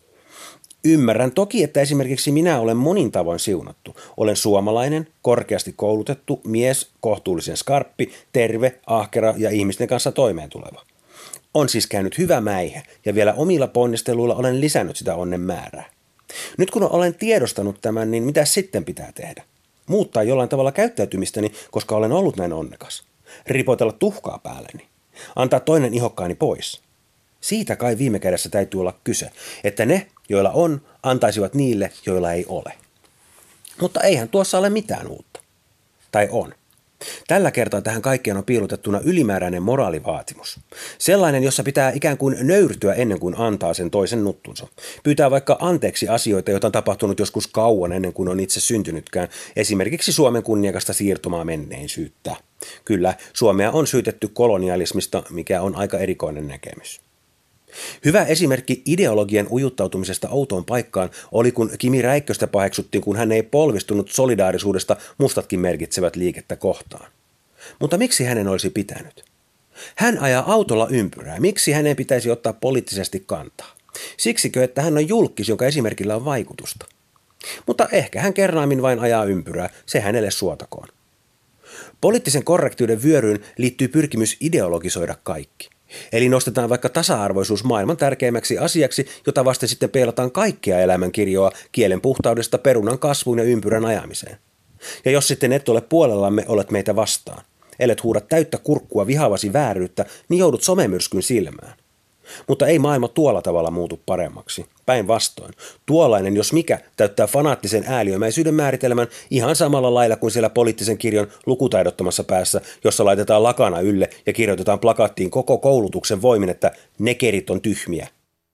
[SPEAKER 7] Ymmärrän toki, että esimerkiksi minä olen monin tavoin siunattu. Olen suomalainen, korkeasti koulutettu, mies, kohtuullisen skarppi, terve, ahkera ja ihmisten kanssa toimeentuleva. On siis käynyt hyvä mäihä ja vielä omilla ponnisteluilla olen lisännyt sitä onnen määrää. Nyt kun olen tiedostanut tämän, niin mitä sitten pitää tehdä? Muuttaa jollain tavalla käyttäytymistäni, koska olen ollut näin onnekas. Ripotella tuhkaa päälleni. Antaa toinen ihokkaani pois. Siitä kai viime kädessä täytyy olla kyse, että ne, joilla on, antaisivat niille, joilla ei ole. Mutta eihän tuossa ole mitään uutta. Tai on. Tällä kertaa tähän kaikkeen on piilotettuna ylimääräinen moraalivaatimus. Sellainen, jossa pitää ikään kuin nöyrtyä ennen kuin antaa sen toisen nuttunsa. Pyytää vaikka anteeksi asioita, joita on tapahtunut joskus kauan ennen kuin on itse syntynytkään. Esimerkiksi Suomen kunniakasta siirtomaa menneisyyttä. Kyllä, Suomea on syytetty kolonialismista, mikä on aika erikoinen näkemys. Hyvä esimerkki ideologian ujuttautumisesta outoon paikkaan oli, kun Kimi Räikköstä paheksuttiin, kun hän ei polvistunut solidaarisuudesta mustatkin merkitsevät liikettä kohtaan. Mutta miksi hänen olisi pitänyt? Hän ajaa autolla ympyrää. Miksi hänen pitäisi ottaa poliittisesti kantaa? Siksikö, että hän on julkkis, jonka esimerkillä on vaikutusta? Mutta ehkä hän kernaammin vain ajaa ympyrää, se hänelle suotakoon. Poliittisen korrektiuden vyöryyn liittyy pyrkimys ideologisoida kaikki. Eli nostetaan vaikka tasa-arvoisuus maailman tärkeimmäksi asiaksi, jota vasten sitten peilataan kaikkea elämänkirjoa kielen puhtaudesta perunan kasvuun ja ympyrän ajamiseen. Ja jos sitten et ole puolellamme, olet meitä vastaan. Ellet huuda täyttä kurkkua vihaavasi vääryyttä, niin joudut somemyrskyn silmään. Mutta ei maailma tuolla tavalla muutu paremmaksi. Päinvastoin. Tuollainen, jos mikä, täyttää fanaattisen ääliömäisyyden määritelmän ihan samalla lailla kuin siellä poliittisen kirjon lukutaidottomassa päässä, jossa laitetaan lakana ylle ja kirjoitetaan plakattiin koko koulutuksen voimin, että nekerit on tyhmiä.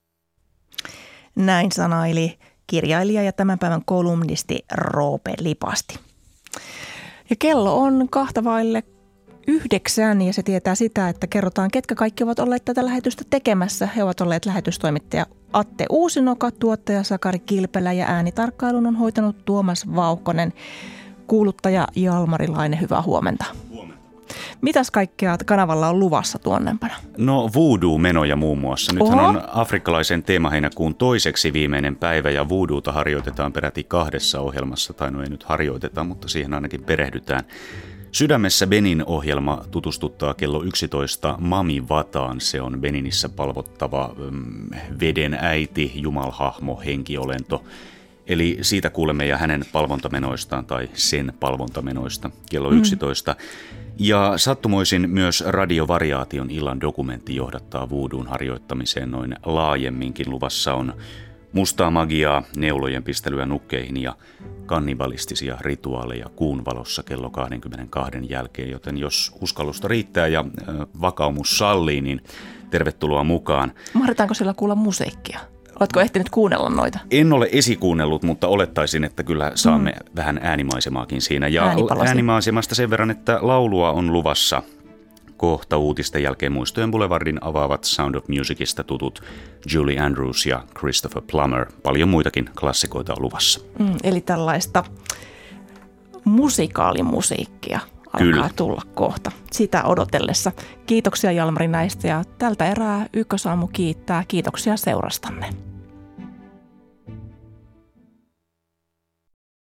[SPEAKER 2] Näin sanaili kirjailija ja tämän päivän kolumnisti Roope Lipasti. Ja kello on kahta vaille yhdeksän ja se tietää sitä, että kerrotaan, ketkä kaikki ovat olleet tätä lähetystä tekemässä. He ovat olleet lähetystoimittaja Atte Uusinoka, tuottaja Sakari Kilpelä ja äänitarkkailun on hoitanut Tuomas Vauhkonen. Kuuluttaja Jalmari Laine, hyvää huomenta. Huomenta. Mitäs kaikkea kanavalla on luvassa tuonnempana?
[SPEAKER 8] No voodoo-menoja muun muassa. Nythän Oho. on afrikkalaisen teemaheinäkuun toiseksi viimeinen päivä ja voodoota harjoitetaan peräti kahdessa ohjelmassa. Tai no ei nyt harjoiteta, mutta siihen ainakin perehdytään. Sydämessä Benin ohjelma tutustuttaa kello yksitoista Mami Vataan. Se on Beninissä palvottava mm, veden äiti, jumalhahmo, henkiolento. Eli siitä kuulemme ja hänen palvontamenoistaan tai sen palvontamenoista kello mm. yksitoista. Ja sattumoisin myös radiovariaation illan dokumentti johdattaa voodoon harjoittamiseen noin laajemminkin. Luvassa on mustaa magiaa, neulojen pistelyä nukkeihin ja kannibalistisia rituaaleja kuun valossa kello kaksikymmentäkaksi jälkeen, joten jos uskallusta riittää ja vakaumus sallii, niin tervetuloa mukaan.
[SPEAKER 2] Mahdetaanko siellä kuulla musiikkia? Oletko ehtinyt kuunnella noita?
[SPEAKER 8] En ole esikuunnellut, mutta olettaisin, että kyllä saamme mm. vähän äänimaisemaakin siinä. Ja äänimaisemasta sen verran, että laulua on luvassa kohta uutisten jälkeen Muistojen Boulevardin avaavat Sound of Musicista tutut Julie Andrews ja Christopher Plummer. Paljon muitakin klassikoita on luvassa.
[SPEAKER 2] Mm, eli tällaista musikaalimusiikkia alkaa Kyllä. tulla kohta sitä odotellessa. Kiitoksia Jalmari näistä ja tältä erää Ykkösaamu kiittää. Kiitoksia seurastanne.